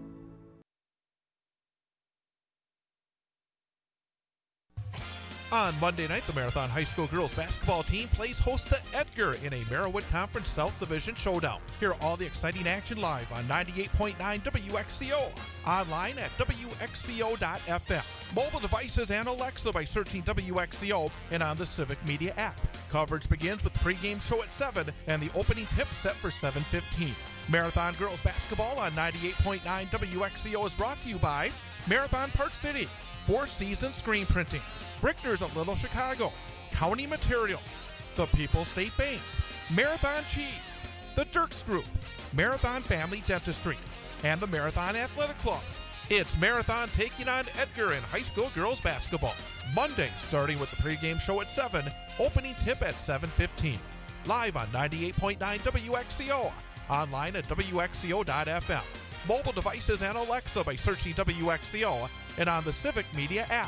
On Monday night, the Marathon High School girls basketball team plays host to Edgar in a Merriwood Conference South Division showdown. Hear all the exciting action live on 98.9 WXCO, online at WXCO.FM, mobile devices and Alexa by searching WXCO, and on the Civic Media app. Coverage begins with the pregame show at 7 and the opening tip set for 7:15. Marathon girls basketball on 98.9 WXCO is brought to you by Marathon Park City, Four Seasons Screen Printing, Brickner's of Little Chicago, County Materials, the People's State Bank, Marathon Cheese, the Dirks Group, Marathon Family Dentistry, and the Marathon Athletic Club. It's Marathon taking on Edgar in high school girls basketball. Monday, starting with the pregame show at 7, opening tip at 7:15. Live on 98.9 WXCO, online at WXCO.FM. Mobile devices and Alexa by searching WXCO, and on the Civic Media app.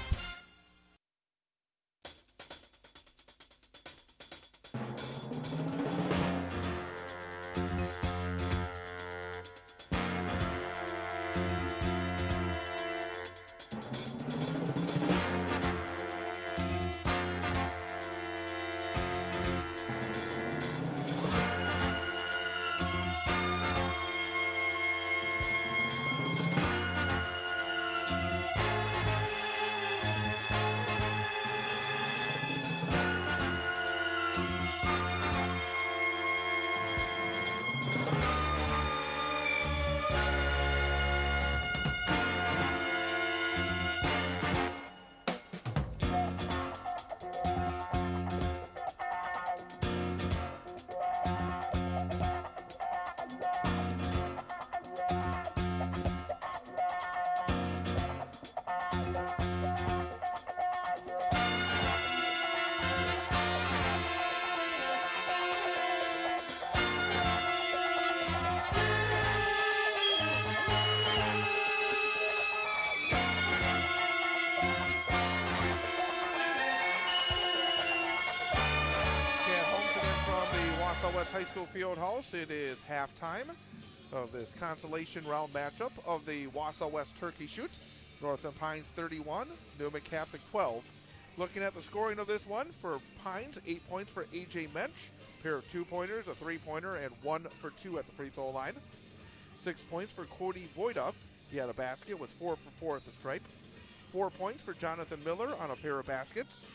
West High School Fieldhouse. It is halftime of this consolation round matchup of the Wausau West Turkey Shoot. Northern Pines 31, Newman Catholic 12. Looking at the scoring of this one, for Pines, 8 points for A.J. Mensch, pair of 2-pointers, a 3-pointer, and 1 for 2 at the free throw line. 6 points for Cody Voida. He had a basket with 4 for 4 at the stripe. 4 points for Jonathan Miller on a pair of baskets.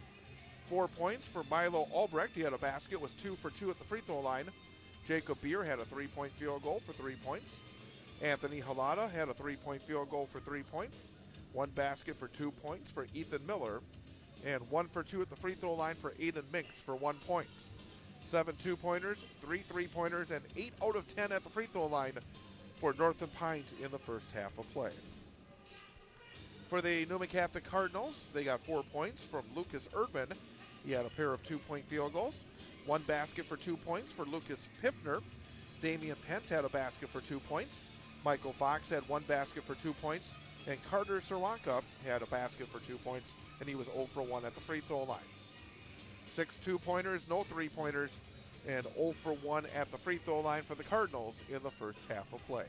4 points for Milo Albrecht. He had a basket, was 2 for 2 at the free throw line. Jacob Beer had a 3-point field goal for 3 points. Anthony Halada had a 3-point field goal for 3 points. 1 basket for 2 points for Ethan Miller. And 1 for 2 at the free throw line for Aiden Minks for 1 point. 7 2-pointers, 3 3-pointers, and 8 out of 10 at the free throw line for Northern Pines in the first half of play. For the Newman Catholic Cardinals, they got 4 points from Lucas Erdman. He had a pair of 2-point field goals. 1 basket for 2 points for Lucas Piffner. Damian Pent had a basket for 2 points. Michael Fox had 1 basket for 2 points. And Carter Serwanka had a basket for 2 points, and he was 0 for 1 at the free throw line. 6 2-pointers, no 3-pointers, and 0 for 1 at the free throw line for the Cardinals in the first half of play.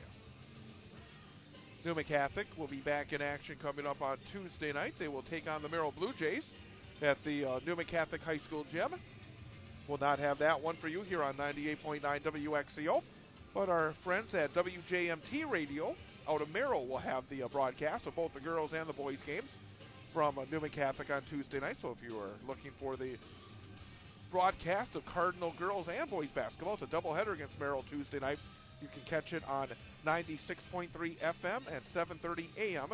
Newman Catholic will be back in action coming up on Tuesday night. They will take on the Merrill Blue Jays at the Newman Catholic High School gym. We'll not have that one for you here on 98.9 WXCO, but our friends at WJMT Radio out of Merrill will have the broadcast of both the girls and the boys games from Newman Catholic on Tuesday night. So if you are looking for the broadcast of Cardinal girls and boys basketball, it's a doubleheader against Merrill Tuesday night. You can catch it on 96.3 FM and 7:30 AM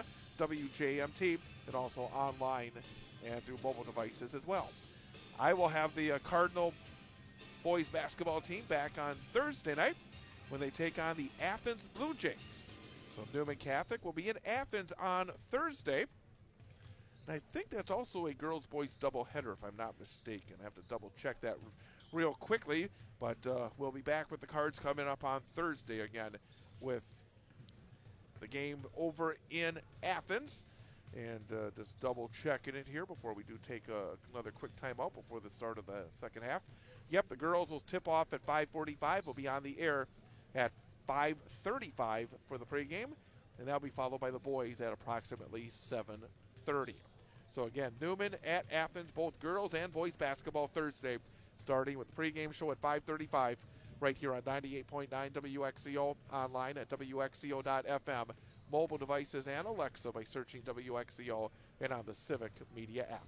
WJMT, and also online and through mobile devices as well. I will have the Cardinal boys basketball team back on Thursday night when they take on the Athens Blue Jays. So Newman Catholic will be in Athens on Thursday. And I think that's also a girls-boys doubleheader, if I'm not mistaken. I have to double-check that real quickly. But we'll be back with the Cards coming up on Thursday again with the game over in Athens. And just double-checking it here before we do take another quick timeout before the start of the second half. Yep, the girls will tip off at 5:45. We'll be on the air at 5:35 for the pregame, and that'll be followed by the boys at approximately 7:30. So again, Newman at Athens, both girls and boys basketball Thursday, starting with the pregame show at 5:35 right here on 98.9 WXCO, online at WXCO.FM, mobile devices and Alexa by searching WXCO, and on the Civic Media app.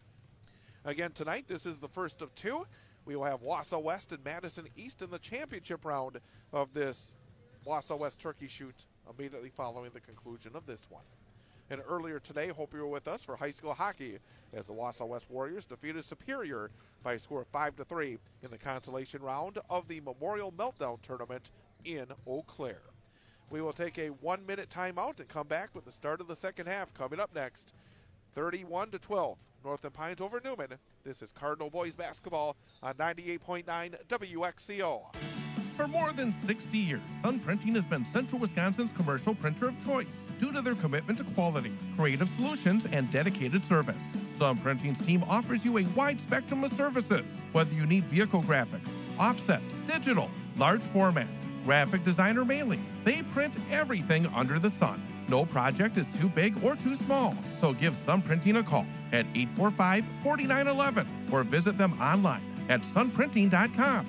Again, tonight, this is the first of two. We will have Wausau West and Madison East in the championship round of this Wausau West Turkey Shoot immediately following the conclusion of this one. And earlier today, hope you were with us for high school hockey as the Wausau West Warriors defeated Superior by a score of 5-3 in the consolation round of the Memorial Meltdown Tournament in Eau Claire. We will take a 1-minute timeout and come back with the start of the second half. Coming up next, 31-12, Northern Pines over Newman. This is Cardinal Boys Basketball on 98.9 WXCO. For more than 60 years, Sun Printing has been Central Wisconsin's commercial printer of choice due to their commitment to quality, creative solutions, and dedicated service. Sun Printing's team offers you a wide spectrum of services, whether you need vehicle graphics, offset, digital, large format, graphic design, or mailing. They print everything under the sun. No project is too big or too small, so give Sun Printing a call at 845-4911 or visit them online at sunprinting.com.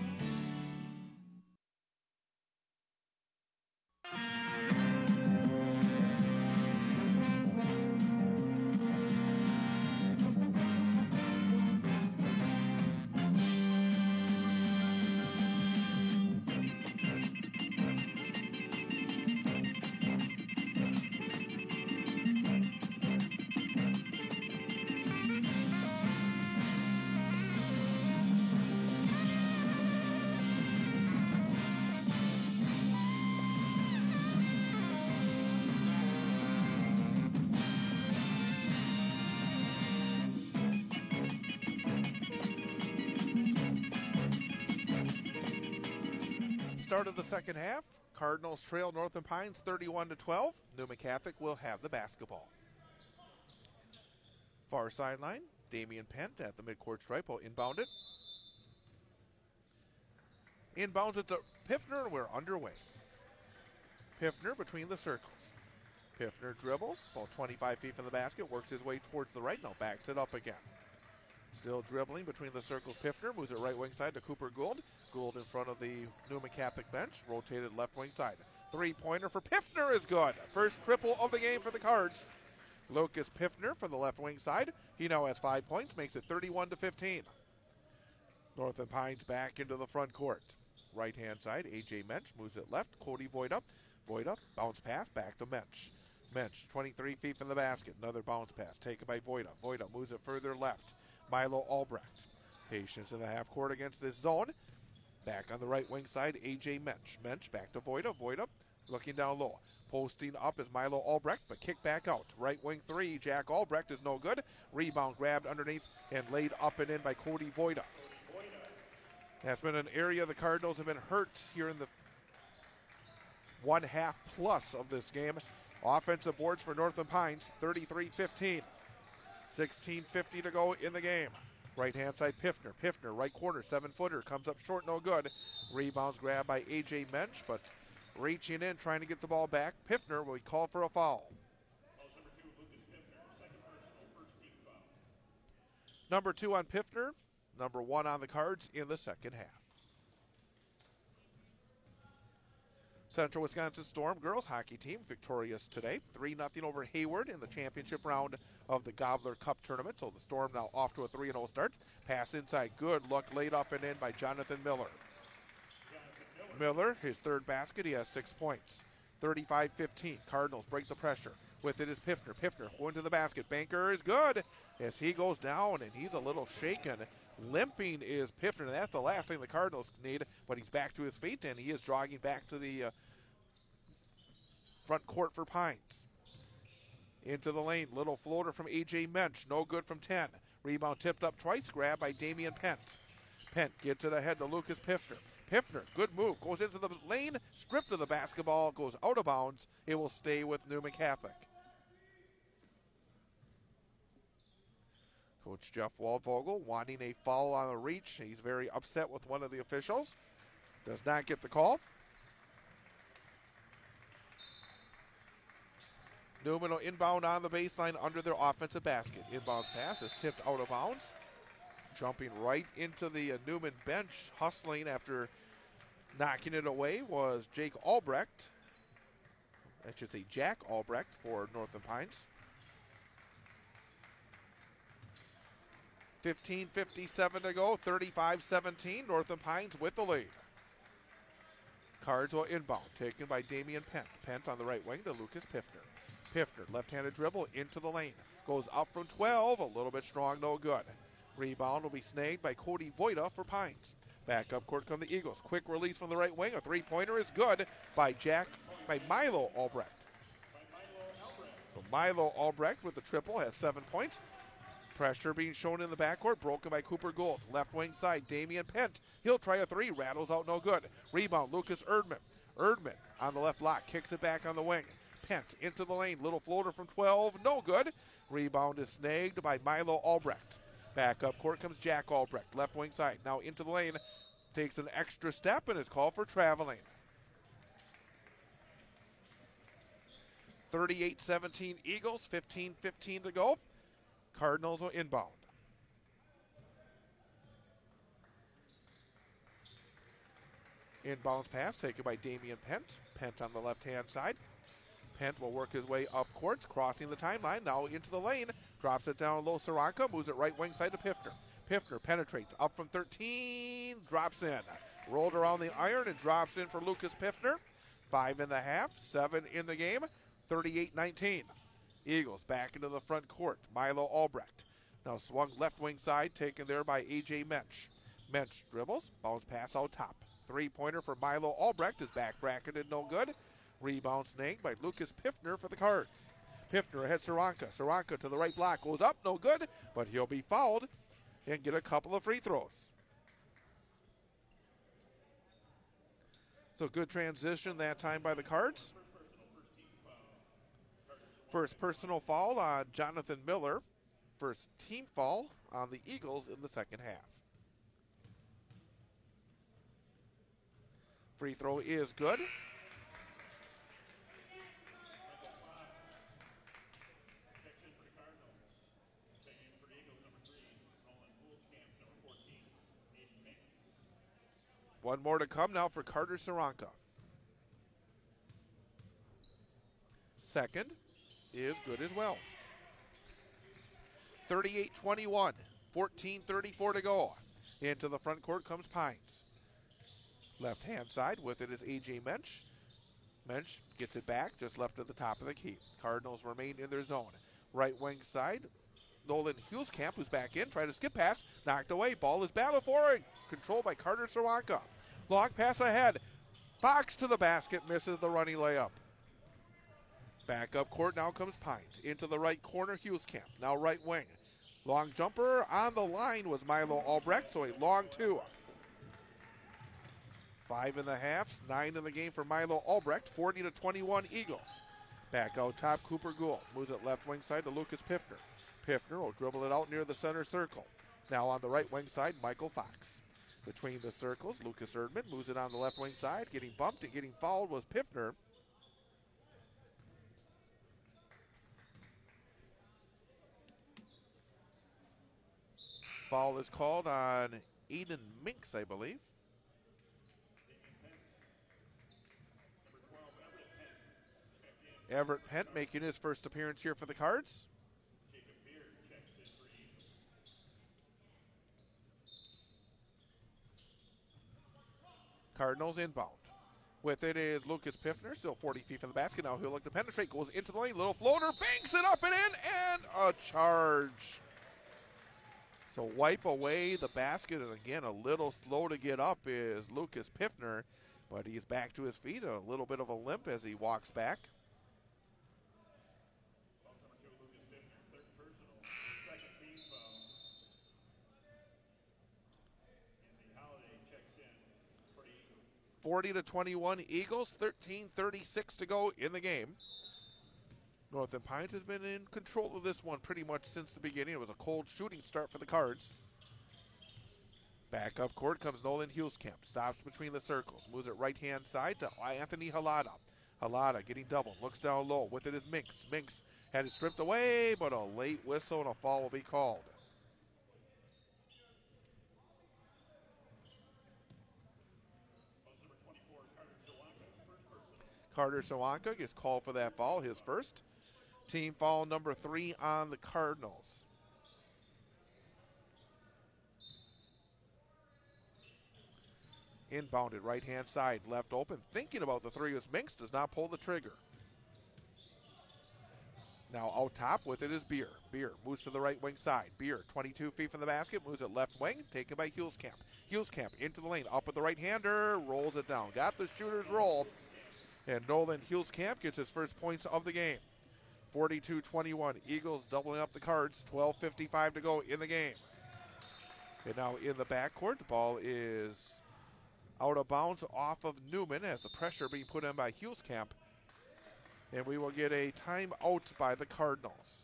Start of the second half. Cardinals trail Northern Pines 31-12. Newman Catholic will have the basketball. Far sideline, Damian Pent at the midcourt stripe will inbound it. Inbounds it to Piffner, and we're underway. Piffner between the circles. Piffner dribbles, about 25 feet from the basket, works his way towards the right, now backs it up again. Still dribbling between the circles, Piffner moves it right wing side to Cooper Gould. Gould in front of the Newman Catholic bench, rotated left wing side. Three-pointer for Piffner is good. First triple of the game for the Cards. Lucas Piffner from the left wing side. He now has 5 points, makes it 31-15. Northern Pines back into the front court. Right-hand side, A.J. Mensch moves it left. Cody Voida. Voida, bounce pass, back to Mensch. Mensch, 23 feet from the basket. Another bounce pass taken by Voida. Voida moves it further left. Milo Albrecht. Patience in the half court against this zone. Back on the right wing side, A.J. Mensch. Mensch back to Voida. Voida looking down low. Posting up is Milo Albrecht, but kick back out. Right wing three, Jack Albrecht is no good. Rebound grabbed underneath and laid up and in by Cody Voida. That's been an area the Cardinals have been hurt here in the 1/2 plus of this game. Offensive boards for Northern Pines, 33-15. 16:50 to go in the game. Right-hand side, Piffner. Piffner, right corner, 7-footer, comes up short, no good. Rebounds grabbed by A.J. Mensch, but reaching in, trying to get the ball back. Piffner will be called for a foul. Number 2 on Piffner, number 1 on the Cards in the second half. Central Wisconsin Storm girls hockey team victorious today, 3-0 over Hayward in the championship round of the Gobbler Cup tournament. So the Storm now off to a 3-0 start. Pass inside, good look, laid up and in by Jonathan Miller. Miller, his third basket, he has 6 points. 35-15, Cardinals break the pressure. With it is Piffner. Piffner going to the basket. Banker is good as he goes down, and he's a little shaken. Limping is Piffner. That's the last thing the Cardinals need, but he's back to his feet, and he is jogging back to the front court for Pines. Into the lane, little floater from A.J. Mensch, no good from 10. Rebound tipped up twice, grabbed by Damian Pent. Pent gets it ahead to Lucas Piffner. Piffner, good move, goes into the lane, stripped of the basketball, goes out of bounds. It will stay with Newman Catholic. Coach Jeff Waldvogel wanting a foul on the reach. He's very upset with one of the officials. Does not get the call. Newman will inbound on the baseline under their offensive basket. Inbounds pass is tipped out of bounds. Jumping right into the Newman bench, hustling after knocking it away was Jake Albrecht. I should say Jack Albrecht for Northern Pines. 15:57 to go, 35-17. Northern Pines with the lead. Cards will inbound, taken by Damian Pent. Pent on the right wing to Lucas Piffner. Piffner, left-handed dribble into the lane. Goes up from 12, a little bit strong, no good. Rebound will be snagged by Cody Voida for Pines. Back up court come the Eagles. Quick release from the right wing. A three-pointer is good by Jack by Milo Albrecht. So Milo Albrecht with the triple has 7 points. Pressure being shown in the backcourt, broken by Cooper Gold. Left wing side, Damian Pent. He'll try a three, rattles out no good. Rebound, Lucas Erdman. Erdman on the left block, kicks it back on the wing. Pent into the lane, little floater from 12, no good. Rebound is snagged by Milo Albrecht. Back up court comes Jack Albrecht, left wing side. Now into the lane, takes an extra step and is called for traveling. 38-17 Eagles, 15-15 to go. Cardinals will inbound. Inbounds pass taken by Damian Pent. Pent on the left-hand side. Pent will work his way up court, crossing the timeline, now into the lane. Drops it down low, Saranka, moves it right wing side to Piffner. Piffner penetrates, up from 13, drops in. Rolled around the iron and drops in for Lucas Piffner. 5.5, 7 in the game, 38-19. Eagles back into the front court. Milo Albrecht. Now swung left wing side, taken there by A.J. Mensch. Mensch dribbles, bounce pass out top. Three-pointer for Milo Albrecht is back bracketed, no good. Rebound snagged by Lucas Piffner for the Cards. Piffner ahead Saranka. Saranka to the right block, goes up, no good, but he'll be fouled and get a couple of free throws. So good transition that time by the Cards. First personal foul on Jonathan Miller. First team foul on the Eagles in the second half. Free throw is good. One more to come now for Carter Saranka. Second is good as well. 38-21, 14:34 to go. Into the front court comes Pines. Left-hand side with it is A.J. Mensch. Mensch gets it back just left at the top of the key. Cardinals remain in their zone. Right wing side, Nolan Hulskamp, who's back in, trying to skip pass, knocked away. Ball is battled for it, controlled by Carter Saranka. Long pass ahead. Fox to the basket, misses the running layup. Back up court, now comes Pines. Into the right corner, Hulskamp. Now right wing. Long jumper on the line was Milo Albrecht, so a long two. 5.5, 9 in the game for Milo Albrecht, 40-21 Eagles. Back out top, Cooper Gould. Moves it left wing side to Lucas Piffner. Piffner will dribble it out near the center circle. Now on the right wing side, Michael Fox. Between the circles, Lucas Erdman moves it on the left wing side. Getting bumped and getting fouled was Piffner. Foul is called on Aiden Minks, I believe. Everett Pent making his first appearance here for the Cards. Cardinals inbound. With it is Lucas Piffner, still 40 feet from the basket. Now he'll look to penetrate, goes into the lane, little floater, banks it up and in, and a charge. So wipe away the basket, and again, a little slow to get up is Lucas Piffner, but he's back to his feet, a little bit of a limp as he walks back. (40-21) Eagles, 13:36 to go in the game. Northern Pines has been in control of this one pretty much since the beginning. It was a cold shooting start for the Cards. Back up court comes Nolan Hulskamp. Stops between the circles. Moves it right-hand side to Anthony Halada. Halada getting double. Looks down low. With it is Minks. Minks had it stripped away, but a late whistle and a foul will be called. Carter Saranka gets called for that foul, his first. Team foul number 3 on the Cardinals. Inbounded right-hand side, left open. Thinking about the three is Minks, does not pull the trigger. Now out top with it is Beer. Beer moves to the right wing side. Beer, 22 feet from the basket, moves it left wing, taken by Hulskamp. Hulskamp into the lane, up with the right-hander, rolls it down. Got the shooter's roll. And Nolan Hulskamp gets his first points of the game. 42-21. Eagles doubling up the Cards. 12:55 to go in the game. And now in the backcourt, the ball is out of bounds off of Newman as the pressure being put in by Hulskamp. And we will get a timeout by the Cardinals.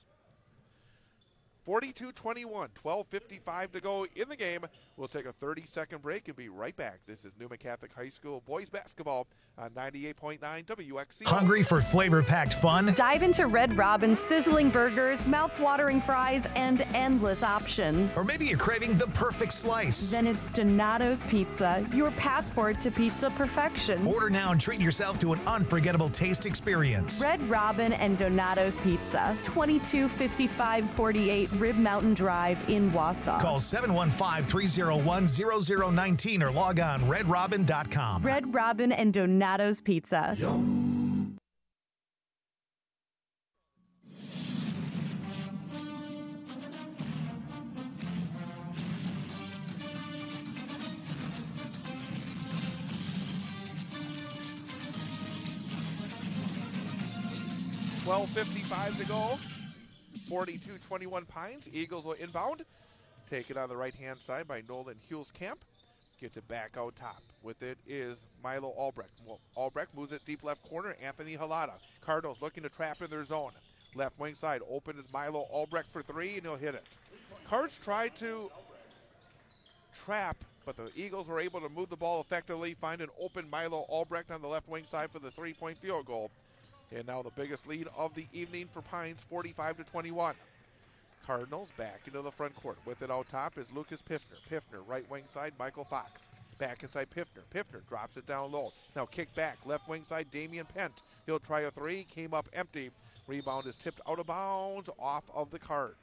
42-21, 12:55 to go in the game. We'll take a 30-second break and be right back. This is Newman Catholic High School boys basketball on 98.9 WXC. Hungry for flavor-packed fun? Dive into Red Robin's sizzling burgers, mouth-watering fries, and endless options. Or maybe you're craving the perfect slice. Then it's Donato's Pizza, your passport to pizza perfection. Order now and treat yourself to an unforgettable taste experience. Red Robin and Donato's Pizza, 225548 Rib Mountain Drive in Wausau. Call 715-301-0019 or log on redrobin.com. Red Robin and Donato's Pizza. Yum. $12:55 to go. 42-21 Pines. Eagles will inbound. Take it on the right-hand side by Nolan Hulskamp. Gets it back out top. With it is Milo Albrecht. Well, Albrecht moves it deep left corner. Anthony Halata. Cardinals looking to trap in their zone. Left wing side. Open is Milo Albrecht for three, and he'll hit it. Cards tried to trap, but the Eagles were able to move the ball effectively, find an open Milo Albrecht on the left wing side for the three-point field goal. And now the biggest lead of the evening for Pines, 45-21. Cardinals back into the front court. With it out top is Lucas Piffner. Piffner, right wing side, Michael Fox. Back inside Piffner. Piffner drops it down low. Now kick back, left wing side, Damian Pent. He'll try a three, came up empty. Rebound is tipped out of bounds off of the Cards.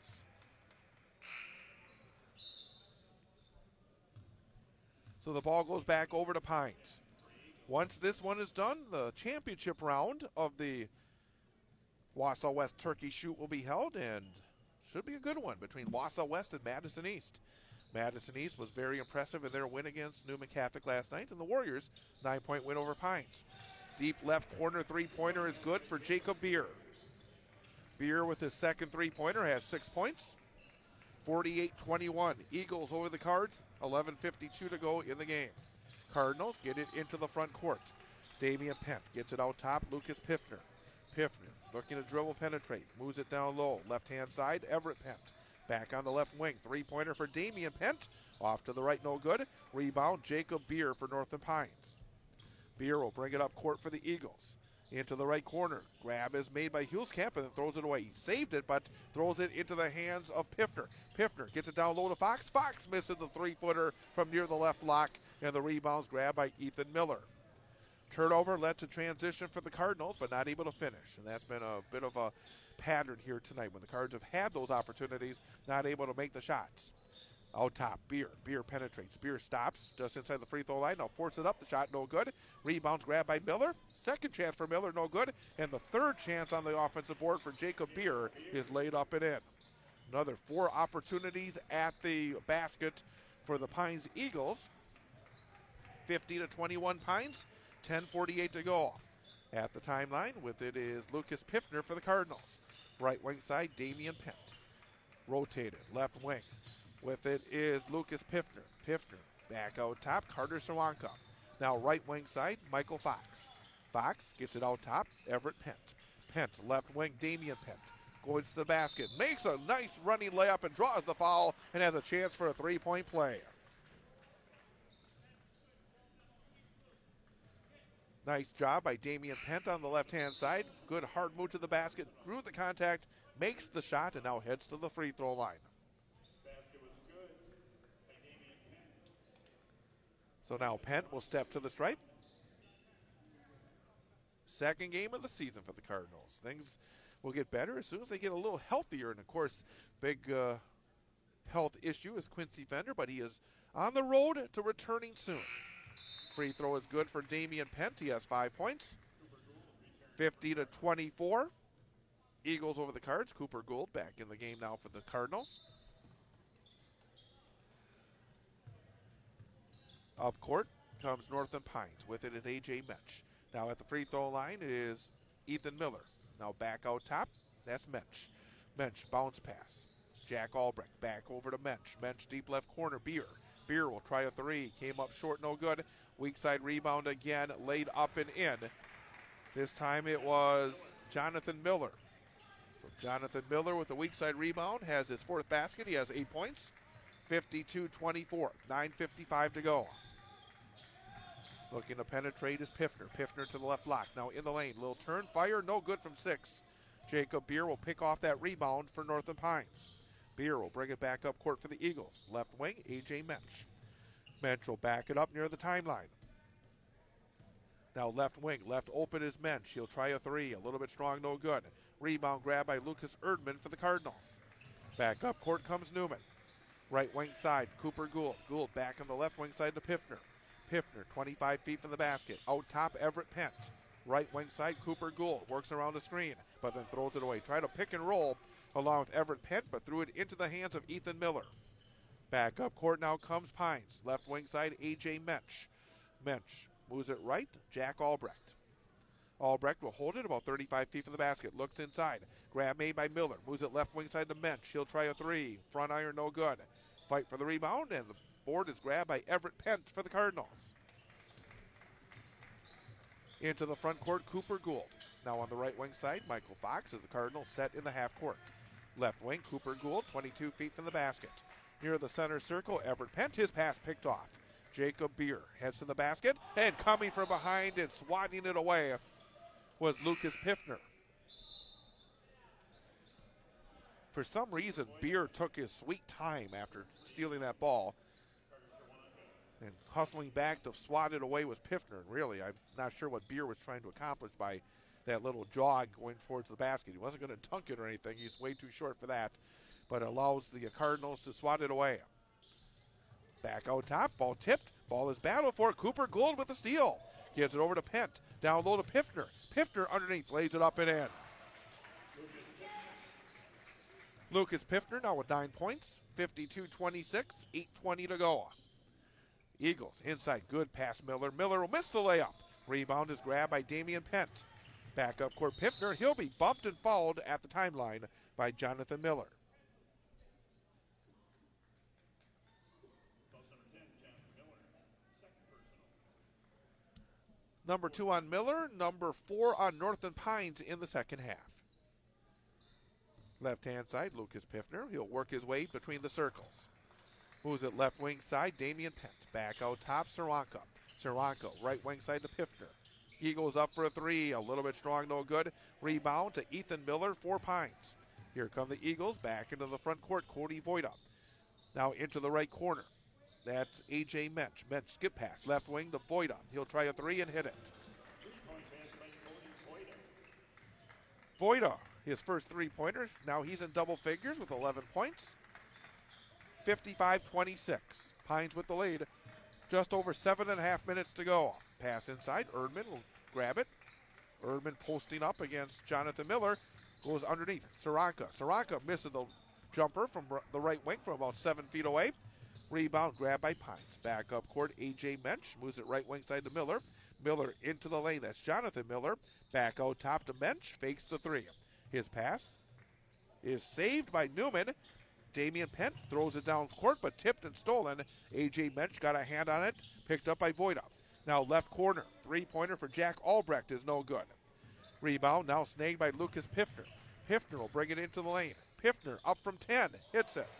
So the ball goes back over to Pines. Once this one is done, the championship round of the Wausau West Turkey Shoot will be held, and should be a good one between Wausau West and Madison East. Madison East was very impressive in their win against Newman Catholic last night, and the Warriors 9-point win over Pines. Deep left corner three-pointer is good for Jacob Beer. Beer with his second three-pointer has 6 points. 48-21, Eagles over the Cards, 11:52 to go in the game. Cardinals get it into the front court. Damian Pent gets it out top. Lucas Piffner. Piffner looking to dribble, penetrate. Moves it down low. Left-hand side, Everett Pent. Back on the left wing. Three-pointer for Damian Pent. Off to the right, no good. Rebound, Jacob Beer for Northern Pines. Beer will bring it up court for the Eagles. Into the right corner. Grab is made by Hulskamp and then throws it away. He saved it, but throws it into the hands of Piffner. Piffner gets it down low to Fox. Fox misses the three-footer from near the left block, and the rebound's grabbed by Ethan Miller. Turnover led to transition for the Cardinals, but not able to finish. And that's been a bit of a pattern here tonight when the Cards have had those opportunities, not able to make the shots. Out top, Beer. Beer penetrates. Beer stops just inside the free throw line. Now forces it up. The shot no good. Rebounds grabbed by Miller. Second chance for Miller, no good. And the third chance on the offensive board for Jacob Beer is laid up and in. Another 4 opportunities at the basket for the Pines Eagles. 50-21 Pines. 10:48 to go. At the timeline, with it is Lucas Piffner for the Cardinals. Right wing side, Damian Pent. Rotated, left wing. With it is Lucas Piffner. Piffner back out top, Carter Sawanka. Now right wing side, Michael Fox. Fox gets it out top, Everett Pent. Pent, left wing, Damian Pent. Going to the basket, makes a nice running layup and draws the foul and has a chance for a three-point play. Nice job by Damian Pent on the left-hand side. Good hard move to the basket, drew the contact, makes the shot, and now heads to the free throw line. So now Pent will step to the stripe. Second game of the season for the Cardinals. Things will get better as soon as they get a little healthier. And, of course, big health issue is Quincy Fender, but he is on the road to returning soon. Free throw is good for Damian Pent. He has 5 points. 50-24. Eagles over the Cards. Cooper Gould back in the game now for the Cardinals. Up court comes Northern Pines. With it is A.J. Metch. Now at the free throw line is Ethan Miller. Now back out top, that's Mensch. Mensch, bounce pass. Jack Albrecht back over to Mensch. Mensch deep left corner, Beer. Beer will try a three. Came up short, no good. Weak side rebound again, laid up and in. This time it was Jonathan Miller. So Jonathan Miller with the weak side rebound has his fourth basket. He has 8 points. 52-24, 9:55 to go. Looking to penetrate is Piffner. Piffner to the left block. Now in the lane. Little turn, fire, no good from 6. Jacob Beer will pick off that rebound for Northern Pines. Beer will bring it back up court for the Eagles. Left wing, A.J. Mensch. Mensch will back it up near the timeline. Now left wing, left open is Mensch. He'll try a three. A little bit strong, no good. Rebound grab by Lucas Erdman for the Cardinals. Back up court comes Newman. Right wing side, Cooper Gould. Gould back on the left wing side to Piffner. Piffner, 25 feet from the basket. Out top, Everett Pent. Right wing side, Cooper Gould. Works around the screen, but then throws it away. Try to pick and roll along with Everett Pent, but threw it into the hands of Ethan Miller. Back up court now comes Pines. Left wing side, A.J. Mensch. Mensch moves it right, Jack Albrecht. Albrecht will hold it about 35 feet from the basket. Looks inside. Grab made by Miller. Moves it left wing side to Mensch. He'll try a three. Front iron, no good. Fight for the rebound, and the board is grabbed by Everett Pent for the Cardinals. Into the front court, Cooper Gould. Now on the right wing side, Michael Fox as the Cardinals set in the half court. Left wing, Cooper Gould, 22 feet from the basket. Near the center circle, Everett Pent, his pass picked off. Jacob Beer heads to the basket, and coming from behind and swatting it away was Lucas Piffner. For some reason, Beer took his sweet time after stealing that ball. And hustling back to swat it away was Piffner. Really, I'm not sure what Beer was trying to accomplish by that little jog going towards the basket. He wasn't going to dunk it or anything. He's way too short for that. But allows the Cardinals to swat it away. Back out top, ball tipped. Ball is battled for. Cooper Gould with the steal. Gives it over to Pent. Down low to Piffner. Piffner underneath, lays it up and in. Lucas Piffner now with 9 points. 52-26, 8:20 to go. Eagles inside, good pass Miller. Miller will miss the layup. Rebound is grabbed by Damian Pent. Back up court Piffner. He'll be bumped and fouled at the timeline by Jonathan Miller. Number 2 on Miller, number 4 on Northern Pines in the second half. Left-hand side, Lucas Piffner. He'll work his way between the circles. Moves it left wing side, Damian Pent. Back out top, Saranka. Saranka, right wing side to Piffner. Eagles up for a three, a little bit strong, no good. Rebound to Ethan Miller for Pines. Here come the Eagles back into the front court, Cody Voida. Now into the right corner. That's A.J. Mensch. Mensch skip pass, left wing to Voida. He'll try a three and hit it. Voida, his first three-pointer. Now he's in double figures with 11 points. 55-26. Pines with the lead. Just over 7.5 minutes to go. Pass inside. Erdman will grab it. Erdman posting up against Jonathan Miller. Goes underneath. Saranka. Saranka misses the jumper from the right wing from about 7 feet away. Rebound grabbed by Pines. Back up court, A.J. Mensch. Moves it right wing side to Miller. Miller into the lane. That's Jonathan Miller. Back out top to Mensch. Fakes the three. His pass is saved by Newman. Damian Pent throws it down court, but tipped and stolen. A.J. Mensch got a hand on it. Picked up by Voida. Now left corner. Three-pointer for Jack Albrecht is no good. Rebound now snagged by Lucas Piffner. Piffner will bring it into the lane. Piffner up from 10. Hits it.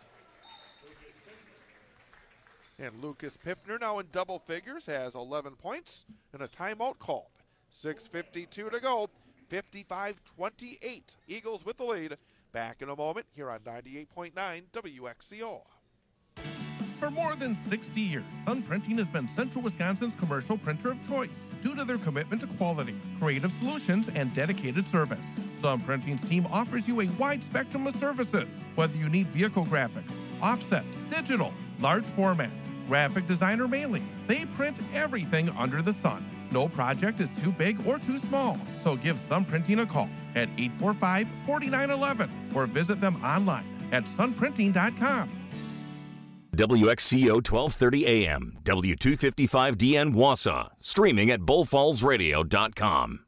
And Lucas Piffner now in double figures has 11 points and a timeout called. 6:52 to go. 55-28. Eagles with the lead. Back in a moment here on 98.9 WXCO. For more than 60 years, Sun Printing has been Central Wisconsin's commercial printer of choice due to their commitment to quality, creative solutions, and dedicated service. Sun Printing's team offers you a wide spectrum of services, whether you need vehicle graphics, offset, digital, large format, graphic design, or mailing. They print everything under the sun. No project is too big or too small, so give Sun Printing a call at 845-4911 or visit them online at sunprinting.com. WXCO 1230 AM, W255DN Wausau, streaming at bullfallsradio.com.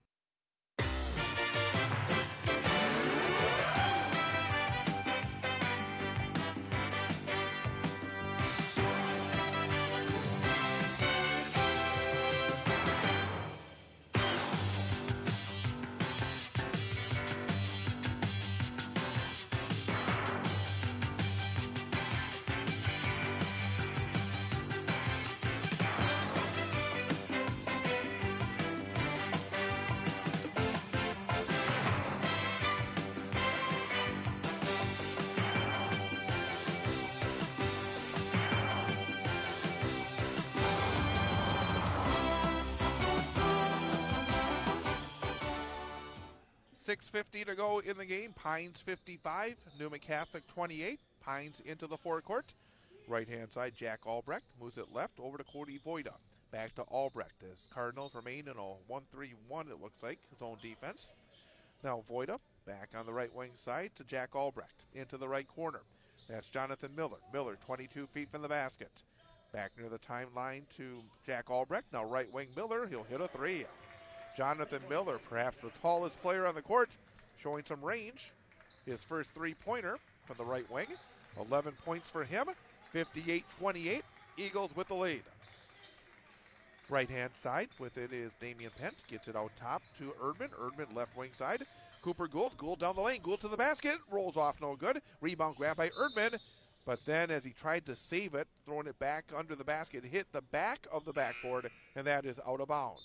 .650 to go in the game. Pines 55, Newman Catholic 28. Pines into the forecourt. Right-hand side, Jack Albrecht moves it left over to Cody Voida. Back to Albrecht as Cardinals remain in a 1-3-1, it looks like, zone defense. Now Voida back on the right wing side to Jack Albrecht into the right corner. That's Jonathan Miller. Miller 22 feet from the basket. Back near the timeline to Jack Albrecht. Now right wing Miller, he'll hit a three. Jonathan Miller, perhaps the tallest player on the court, showing some range. His first three-pointer from the right wing. 11 points for him, 58-28. Eagles with the lead. Right-hand side with it is Damian Pent. Gets it out top to Erdman. Erdman left wing side. Cooper Gould. Gould down the lane. Gould to the basket. Rolls off no good. Rebound grab by Erdman. But then as he tried to save it, throwing it back under the basket, hit the back of the backboard, and that is out of bounds.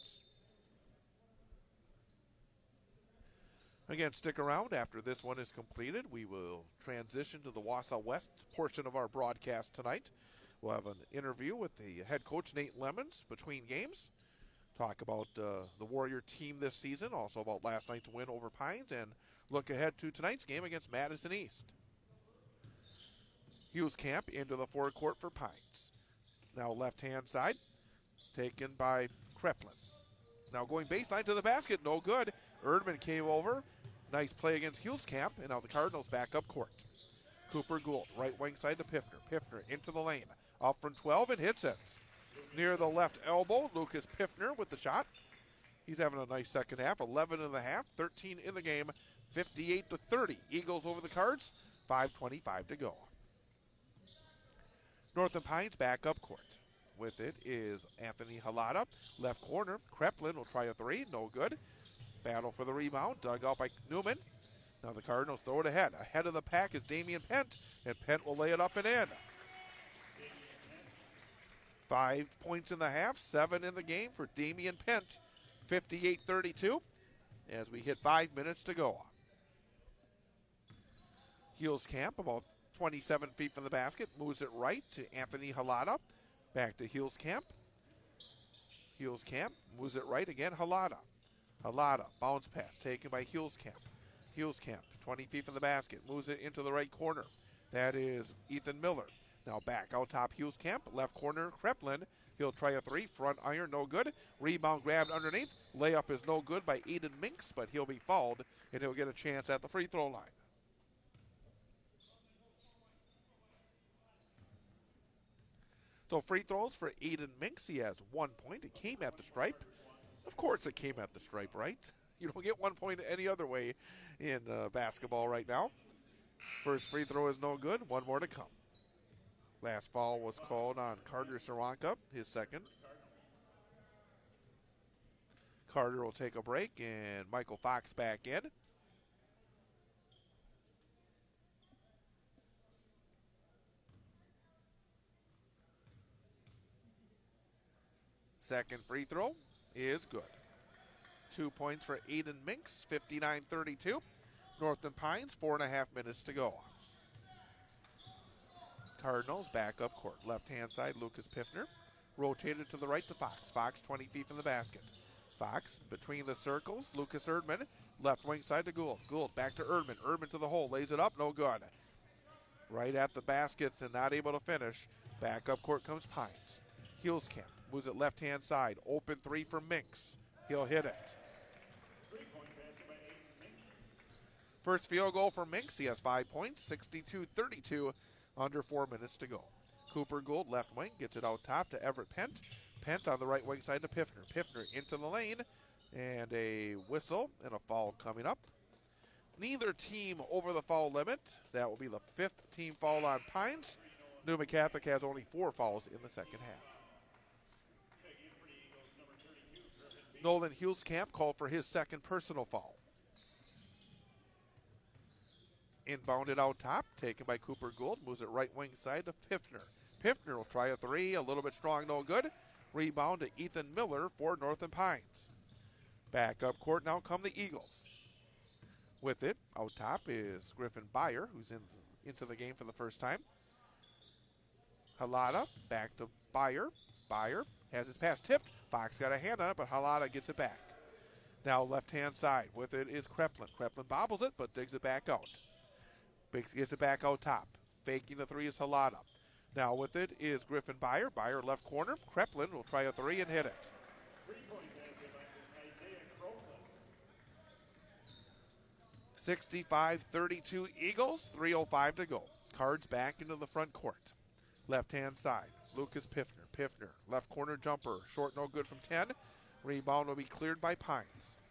Again, stick around. After this one is completed, we will transition to the Wausau West portion of our broadcast tonight. We'll have an interview with the head coach, Nate Lemons, between games. Talk about the Warrior team this season, also about last night's win over Pines, and look ahead to tonight's game against Madison East. Hughes Camp into the forecourt for Pines. Now left-hand side, taken by Kreplin. Now going baseline to the basket, no good. Erdman came over. Nice play against Hughes Camp, and now the Cardinals back up court. Cooper Gould, right wing side to Piffner. Piffner into the lane. Up from 12 and hits it. Near the left elbow, Lucas Piffner with the shot. He's having a nice second half. 11 in the half, 13 in the game, 58-30. Eagles over the Cards, 5:25 to go. Northern Pines back up court. With it is Anthony Halata. Left corner, Kreplin will try a three, no good. Battle for the rebound, dug out by Newman. Now the Cardinals throw it ahead. Ahead of the pack is Damian Pent, and Pent will lay it up and in. 5 points in the half, 7 in the game for Damian Pent. 58-32 as we hit 5 minutes to go. Hughes Camp, about 27 feet from the basket, moves it right to Anthony Halata. Back to Hughes Camp. Hughes Camp moves it right again, Halata. Halata, bounce pass taken by Hughes Camp. Hughes Camp, 20 feet from the basket, moves it into the right corner. That is Ethan Miller. Now back out top Hughes Camp, left corner Kreplin. He'll try a three, front iron, no good. Rebound grabbed underneath. Layup is no good by Aiden Minks, but he'll be fouled, and he'll get a chance at the free throw line. So free throws for Aiden Minks. He has 1 point. It came at the stripe. Of course it came at the stripe, right? You don't get 1 point any other way in basketball right now. First free throw is no good. One more to come. Last foul was called on Carter Saranka, his second. Carter will take a break, and Michael Fox back in. Second free throw is good. 2 points for Aiden Minks, 59-32. Northern Pines, 4.5 minutes to go. Cardinals back up court. Left-hand side, Lucas Piffner. Rotated to the right to Fox. Fox 20 feet from the basket. Fox between the circles. Lucas Erdman. Left wing side to Gould. Gould back to Erdman. Erdman to the hole. Lays it up. No good. Right at the basket and not able to finish. Back up court comes Pines. Hughes Camp moves it left-hand side. Open three for Minks. He'll hit it. First field goal for Minks. He has 5 points. 62-32. Under 4 minutes to go. Cooper Gould, left wing, gets it out top to Everett Pent. Pent on the right wing side to Piffner. Piffner into the lane, and a whistle and a foul coming up. Neither team over the foul limit. That will be the 5th team foul on Pines. Newman Catholic has only 4 fouls in the second half. Nolan Huelskamp called for his second personal foul. Inbounded out top, taken by Cooper Gould, moves it right wing side to Piffner. Piffner will try a 3, a little bit strong, no good. Rebound to Ethan Miller for Northern Pines. Back up court, now come the Eagles. With it, out top is Griffin Byer, who's into the game for the first time. Halada, back to Byer. Byer has his pass tipped. Fox got a hand on it, but Halada gets it back. Now left-hand side, with it is Kreplin. Kreplin bobbles it, but digs it back out. Gets it back out top. Faking the 3 is Halada. Now with it is Griffin Byer. Byer left corner. Kreplin will try a 3 and hit it. 65-32 Eagles, 3:05 to go. Cards back into the front court. Left-hand side, Lucas Piffner. Piffner, left corner jumper. Short, no good from 10. Rebound will be cleared by Pines.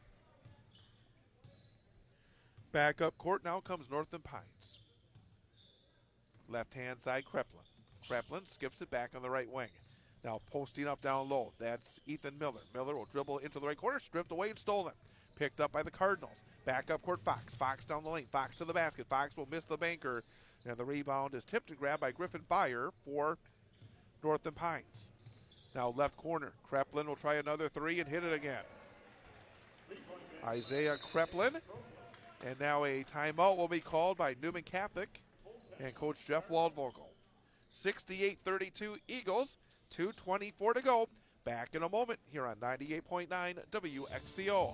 Back up court now comes Northern Pines. Left-hand side, Kreplin. Kreplin skips it back on the right wing. Now posting up down low. That's Ethan Miller. Miller will dribble into the right corner, stripped away and stolen. Picked up by the Cardinals. Back up court, Fox. Fox down the lane. Fox to the basket. Fox will miss the banker. And the rebound is tipped and grabbed by Griffin Byer for Northern Pines. Now left corner. Kreplin will try another 3 and hit it again. Isaiah Kreplin. And now a timeout will be called by Newman Catholic and Coach Jeff Waldvogel. 68-32 Eagles. 2:24 to go. Back in a moment here on 98.9 WXCO.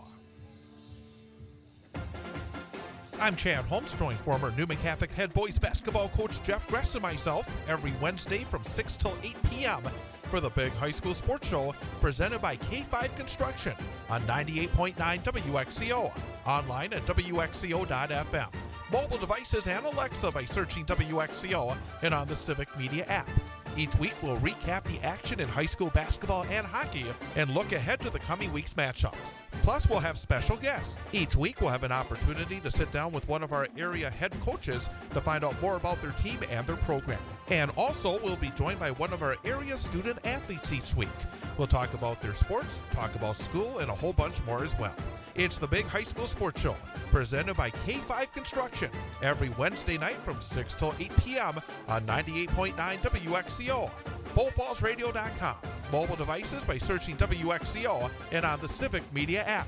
I'm Chad Holmes, joined former Newman Catholic head boys basketball coach Jeff Gress and myself every Wednesday from 6 till 8 p.m. for the Big High School Sports Show presented by K5 Construction on 98.9 WXCO, online at WXCO.FM, mobile devices and Alexa by searching WXCO and on the Civic Media app. Each week we'll recap the action in high school basketball and hockey and look ahead to the coming week's matchups. Plus, we'll have special guests. Each week we'll have an opportunity to sit down with one of our area head coaches to find out more about their team and their program. And also, we'll be joined by one of our area student athletes each week. We'll talk about their sports, talk about school, and a whole bunch more as well. It's the Big High School Sports Show, presented by K5 Construction, every Wednesday night from 6 till 8 p.m. on 98.9 WXCO, BullFallsRadio.com, mobile devices by searching WXCO, and on the Civic Media app.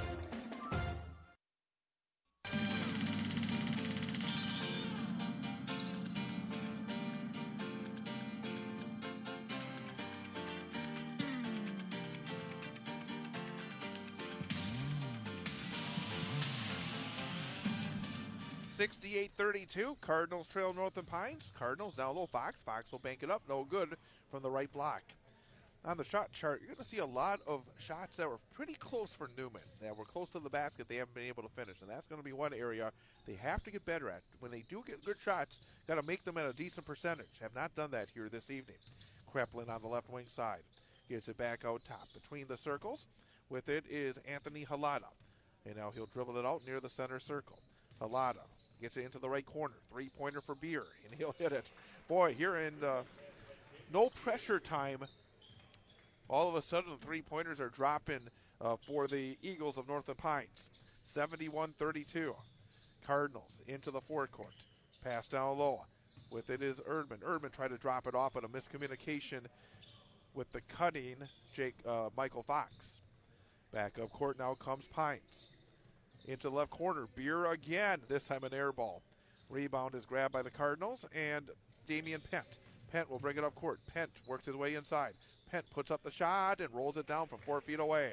.32, Cardinals trail Northern Pines. Cardinals down low, Fox. Fox will bank it up, no good from the right block. On the shot chart, you're going to see a lot of shots that were pretty close for Newman, that were close to the basket they haven't been able to finish, and that's going to be one area they have to get better at. When they do get good shots, got to make them at a decent percentage. Have not done that here this evening. Kreplin on the left wing side. Gets it back out top. Between the circles, with it is Anthony Halada. And now he'll dribble it out near the center circle. Halada gets it into the right corner. Three-pointer for Beer, and he'll hit it. Boy, here in no pressure time, all of a sudden the three-pointers are dropping for the Eagles of Northern Pines. 71-32. Cardinals into the forecourt. Pass down low. With it is Erdman. Erdman tried to drop it off, but a miscommunication with the cutting Michael Fox. Back up court now comes Pines. Into the left corner, Beer again, this time an air ball. Rebound is grabbed by the Cardinals, and Damian Pent. Pent will bring it up court. Pent works his way inside. Pent puts up the shot and rolls it down from 4 feet away.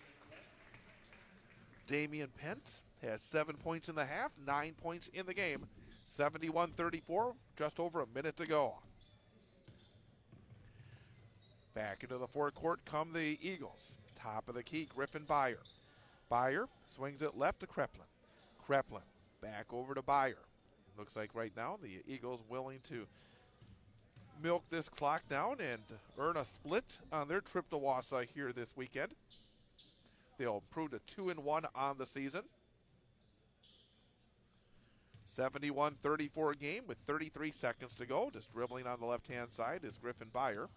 Damian Pent has 7 points in the half, 9 points in the game. 71-34, just over a minute to go. Back into the forecourt come the Eagles. Top of the key, Griffin Byer. Byer swings it left to Kreplin. Kreplin back over to Byer. Looks like right now the Eagles willing to milk this clock down and earn a split on their trip to Wausau here this weekend. They'll improve to 2-1 on the season. 71-34 game with 33 seconds to go. Just dribbling on the left-hand side is Griffin Byer.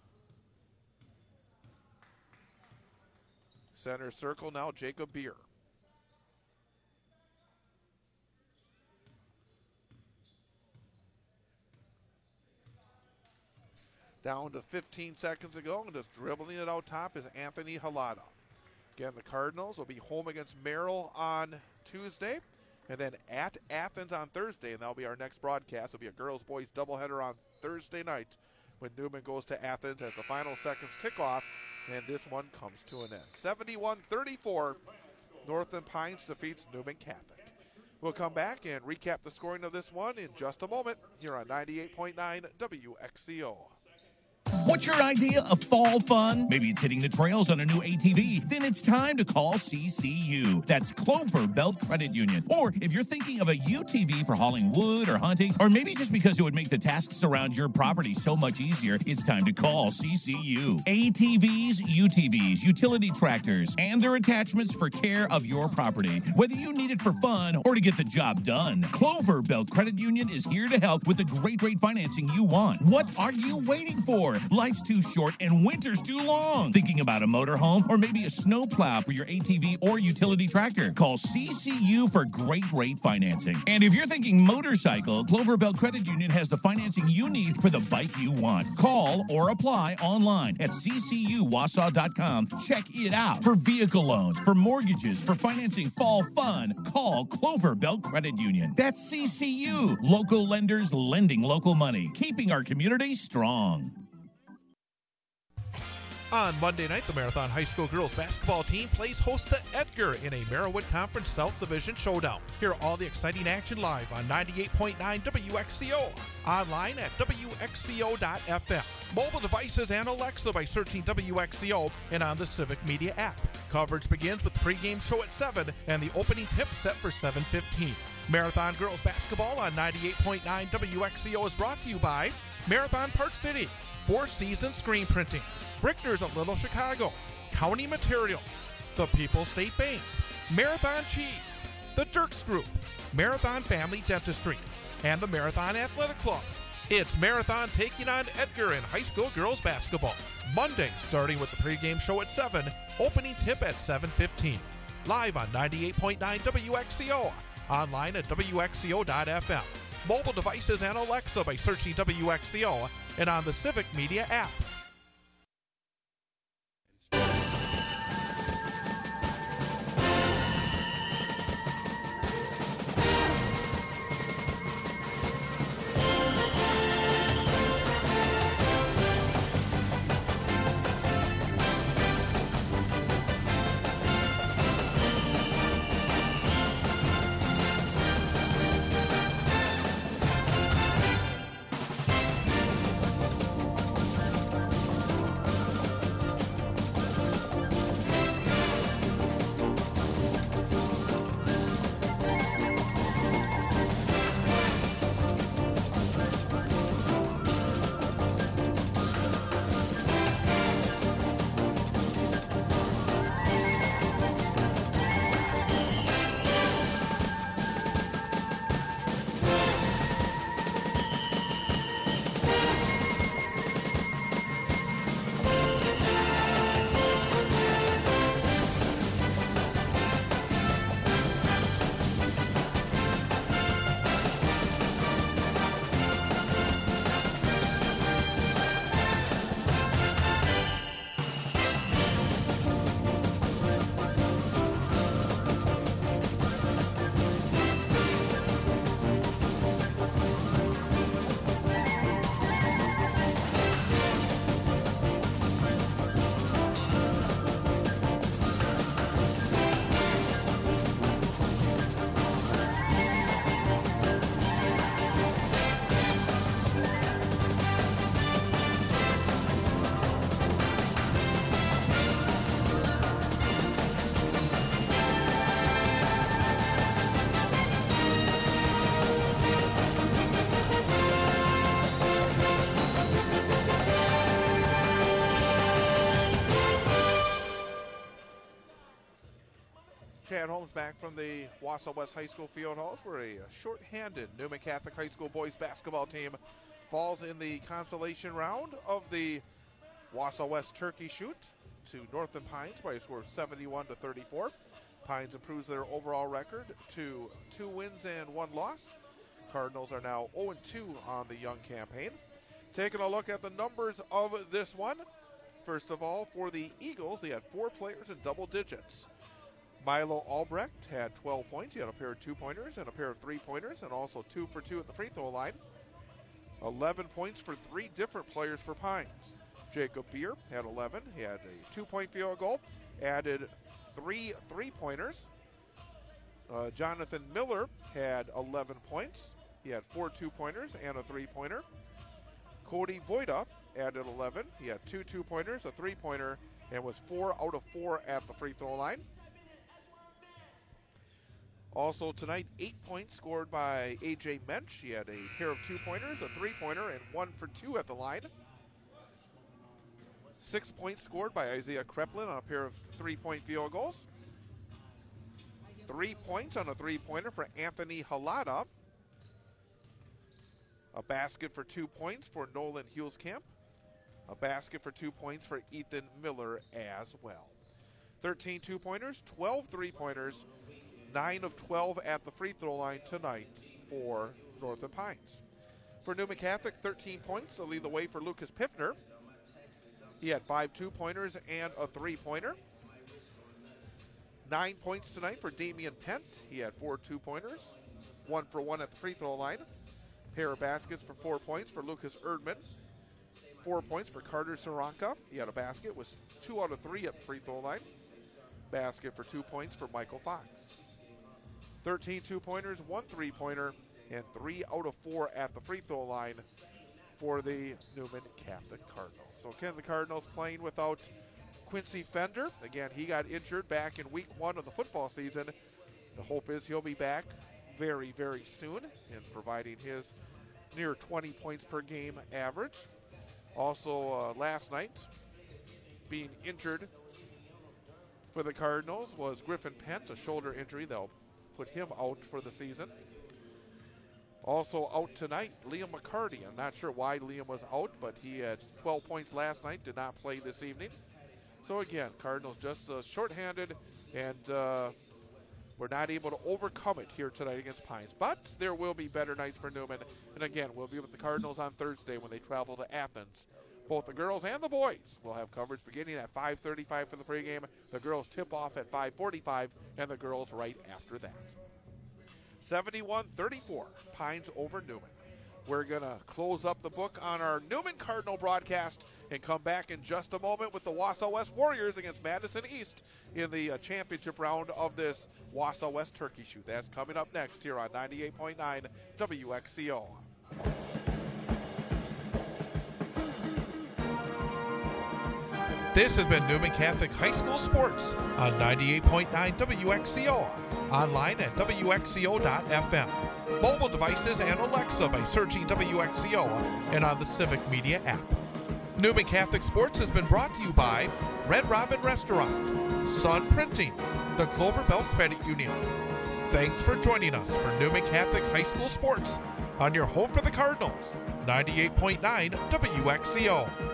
Center circle now, Jacob Beer. Down to 15 seconds to go, and just dribbling it out top is Anthony Halada. Again, the Cardinals will be home against Merrill on Tuesday, and then at Athens on Thursday, and that'll be our next broadcast. It'll be a girls-boys doubleheader on Thursday night when Newman goes to Athens as the final seconds tick off, and this one comes to an end. 71-34, Northland Pines defeats Newman Catholic. We'll come back and recap the scoring of this one in just a moment here on 98.9 WXCO. What's your idea of fall fun? Maybe it's hitting the trails on a new ATV. Then it's time to call CCU. That's Clover Belt Credit Union. Or if you're thinking of a UTV for hauling wood or hunting, or maybe just because it would make the tasks around your property so much easier, it's time to call CCU. ATVs, UTVs, utility tractors, and their attachments for care of your property. Whether you need it for fun or to get the job done, Clover Belt Credit Union is here to help with the great rate financing you want. What are you waiting for? Life's too short and winter's too long. Thinking about a motorhome or maybe a snowplow for your ATV or utility tractor? Call CCU for great rate financing. And if you're thinking motorcycle, Clover Belt Credit Union has the financing you need for the bike you want. Call or apply online at ccuwausau.com. Check it out. For vehicle loans, for mortgages, for financing fall fun, call Clover Belt Credit Union. That's CCU. Local lenders lending local money, keeping our community strong. On Monday night, the Marathon High School girls basketball team plays host to Edgar in a Merriwood Conference South Division showdown. Hear all the exciting action live on 98.9 WXCO, online at WXCO.FM, mobile devices and Alexa by searching WXCO and on the Civic Media app. Coverage begins with the pregame show at 7 and the opening tip set for 7:15. Marathon girls basketball on 98.9 WXCO is brought to you by Marathon Park City, Four Seasons Screen Printing, Brickner's of Little Chicago, County Materials, the People's State Bank, Marathon Cheese, the Dirks Group, Marathon Family Dentistry, and the Marathon Athletic Club. It's Marathon taking on Edgar in high school girls basketball. Monday, starting with the pregame show at 7, opening tip at 7:15. Live on 98.9 WXCO, online at WXCO.FM, mobile devices and Alexa by searching WXCO and on the Civic Media app. Chad Holmes back from the Wausau West High School field halls, where a short-handed Newman Catholic High School boys basketball team falls in the consolation round of the Wausau West Turkey Shoot to Northland Pines by a score of 71-34. Pines improves their overall record to 2 wins and 1 loss. Cardinals are now 0-2 on the young campaign. Taking a look at the numbers of this one. First of all, for the Eagles, they had 4 players in double digits. Milo Albrecht had 12 points. He had a pair of 2-pointers and a pair of 3-pointers, and also 2 for 2 at the free throw line. 11 points for 3 different players for Pines. Jacob Beer had 11. He had a 2-point field goal, added 3 3-pointers. Jonathan Miller had 11 points. He had 4 2-pointers and a 3-pointer. Cody Voida added 11. He had 2 2-pointers, a 3-pointer, and was 4 out of 4 at the free throw line. Also tonight, 8 points scored by A.J. Mensch. He had a pair of 2-pointers, a 3-pointer, and 1 for 2 at the line. 6 points scored by Isaiah Kreplin on a pair of 3-point field goals. 3 points on a 3-pointer for Anthony Halada. A basket for 2 points for Nolan Hulskamp. A basket for 2 points for Ethan Miller as well. 13 2-pointers, 12 3-pointers, 9 of 12 at the free throw line tonight for Northern Pines. For Newman Catholic, 13 points to lead the way for Lucas Piffner. He had 5 2-pointers and a 3-pointer. 9 points tonight for Damian Pent. He had 4 2-pointers, 1 for 1 at the free throw line. Pair of baskets for 4 points for Lucas Erdman. 4 points for Carter Saranka. He had a basket, was 2 out of 3 at the free throw line. Basket for 2 points for Michael Fox. 13 2-pointers, 1 3-pointer, and 3 out of 4 at the free throw line for the Newman Catholic Cardinals. So again, the Cardinals playing without Quincy Fender. Again, he got injured back in week 1 of the football season. The hope is he'll be back very, very soon in providing his near 20 points per game average. Also, last night, being injured for the Cardinals was Griffin Pent, a shoulder injury. They'll put him out for the season. Also out tonight, Liam McCarty. I'm not sure why Liam was out, but he had 12 points last night, did not play this evening. So again, Cardinals just shorthanded, and we're not able to overcome it here tonight against Pines. But there will be better nights for Newman. And again, we'll be with the Cardinals on Thursday when they travel to Athens. Both the girls and the boys will have coverage beginning at 5:35 for the pregame. The girls tip off at 5:45, and the girls right after that. 71-34, Pines over Newman. We're going to close up the book on our Newman Cardinal broadcast and come back in just a moment with the Wausau West Warriors against Madison East in the championship round of this Wausau West Turkey Shoot. That's coming up next here on 98.9 WXCO. This has been Newman Catholic High School Sports on 98.9 WXCO. Online at WXCO.FM. Mobile devices and Alexa by searching WXCO and on the Civic Media app. Newman Catholic Sports has been brought to you by Red Robin Restaurant, Sun Printing, the Clover Belt Credit Union. Thanks for joining us for Newman Catholic High School Sports on your home for the Cardinals, 98.9 WXCO.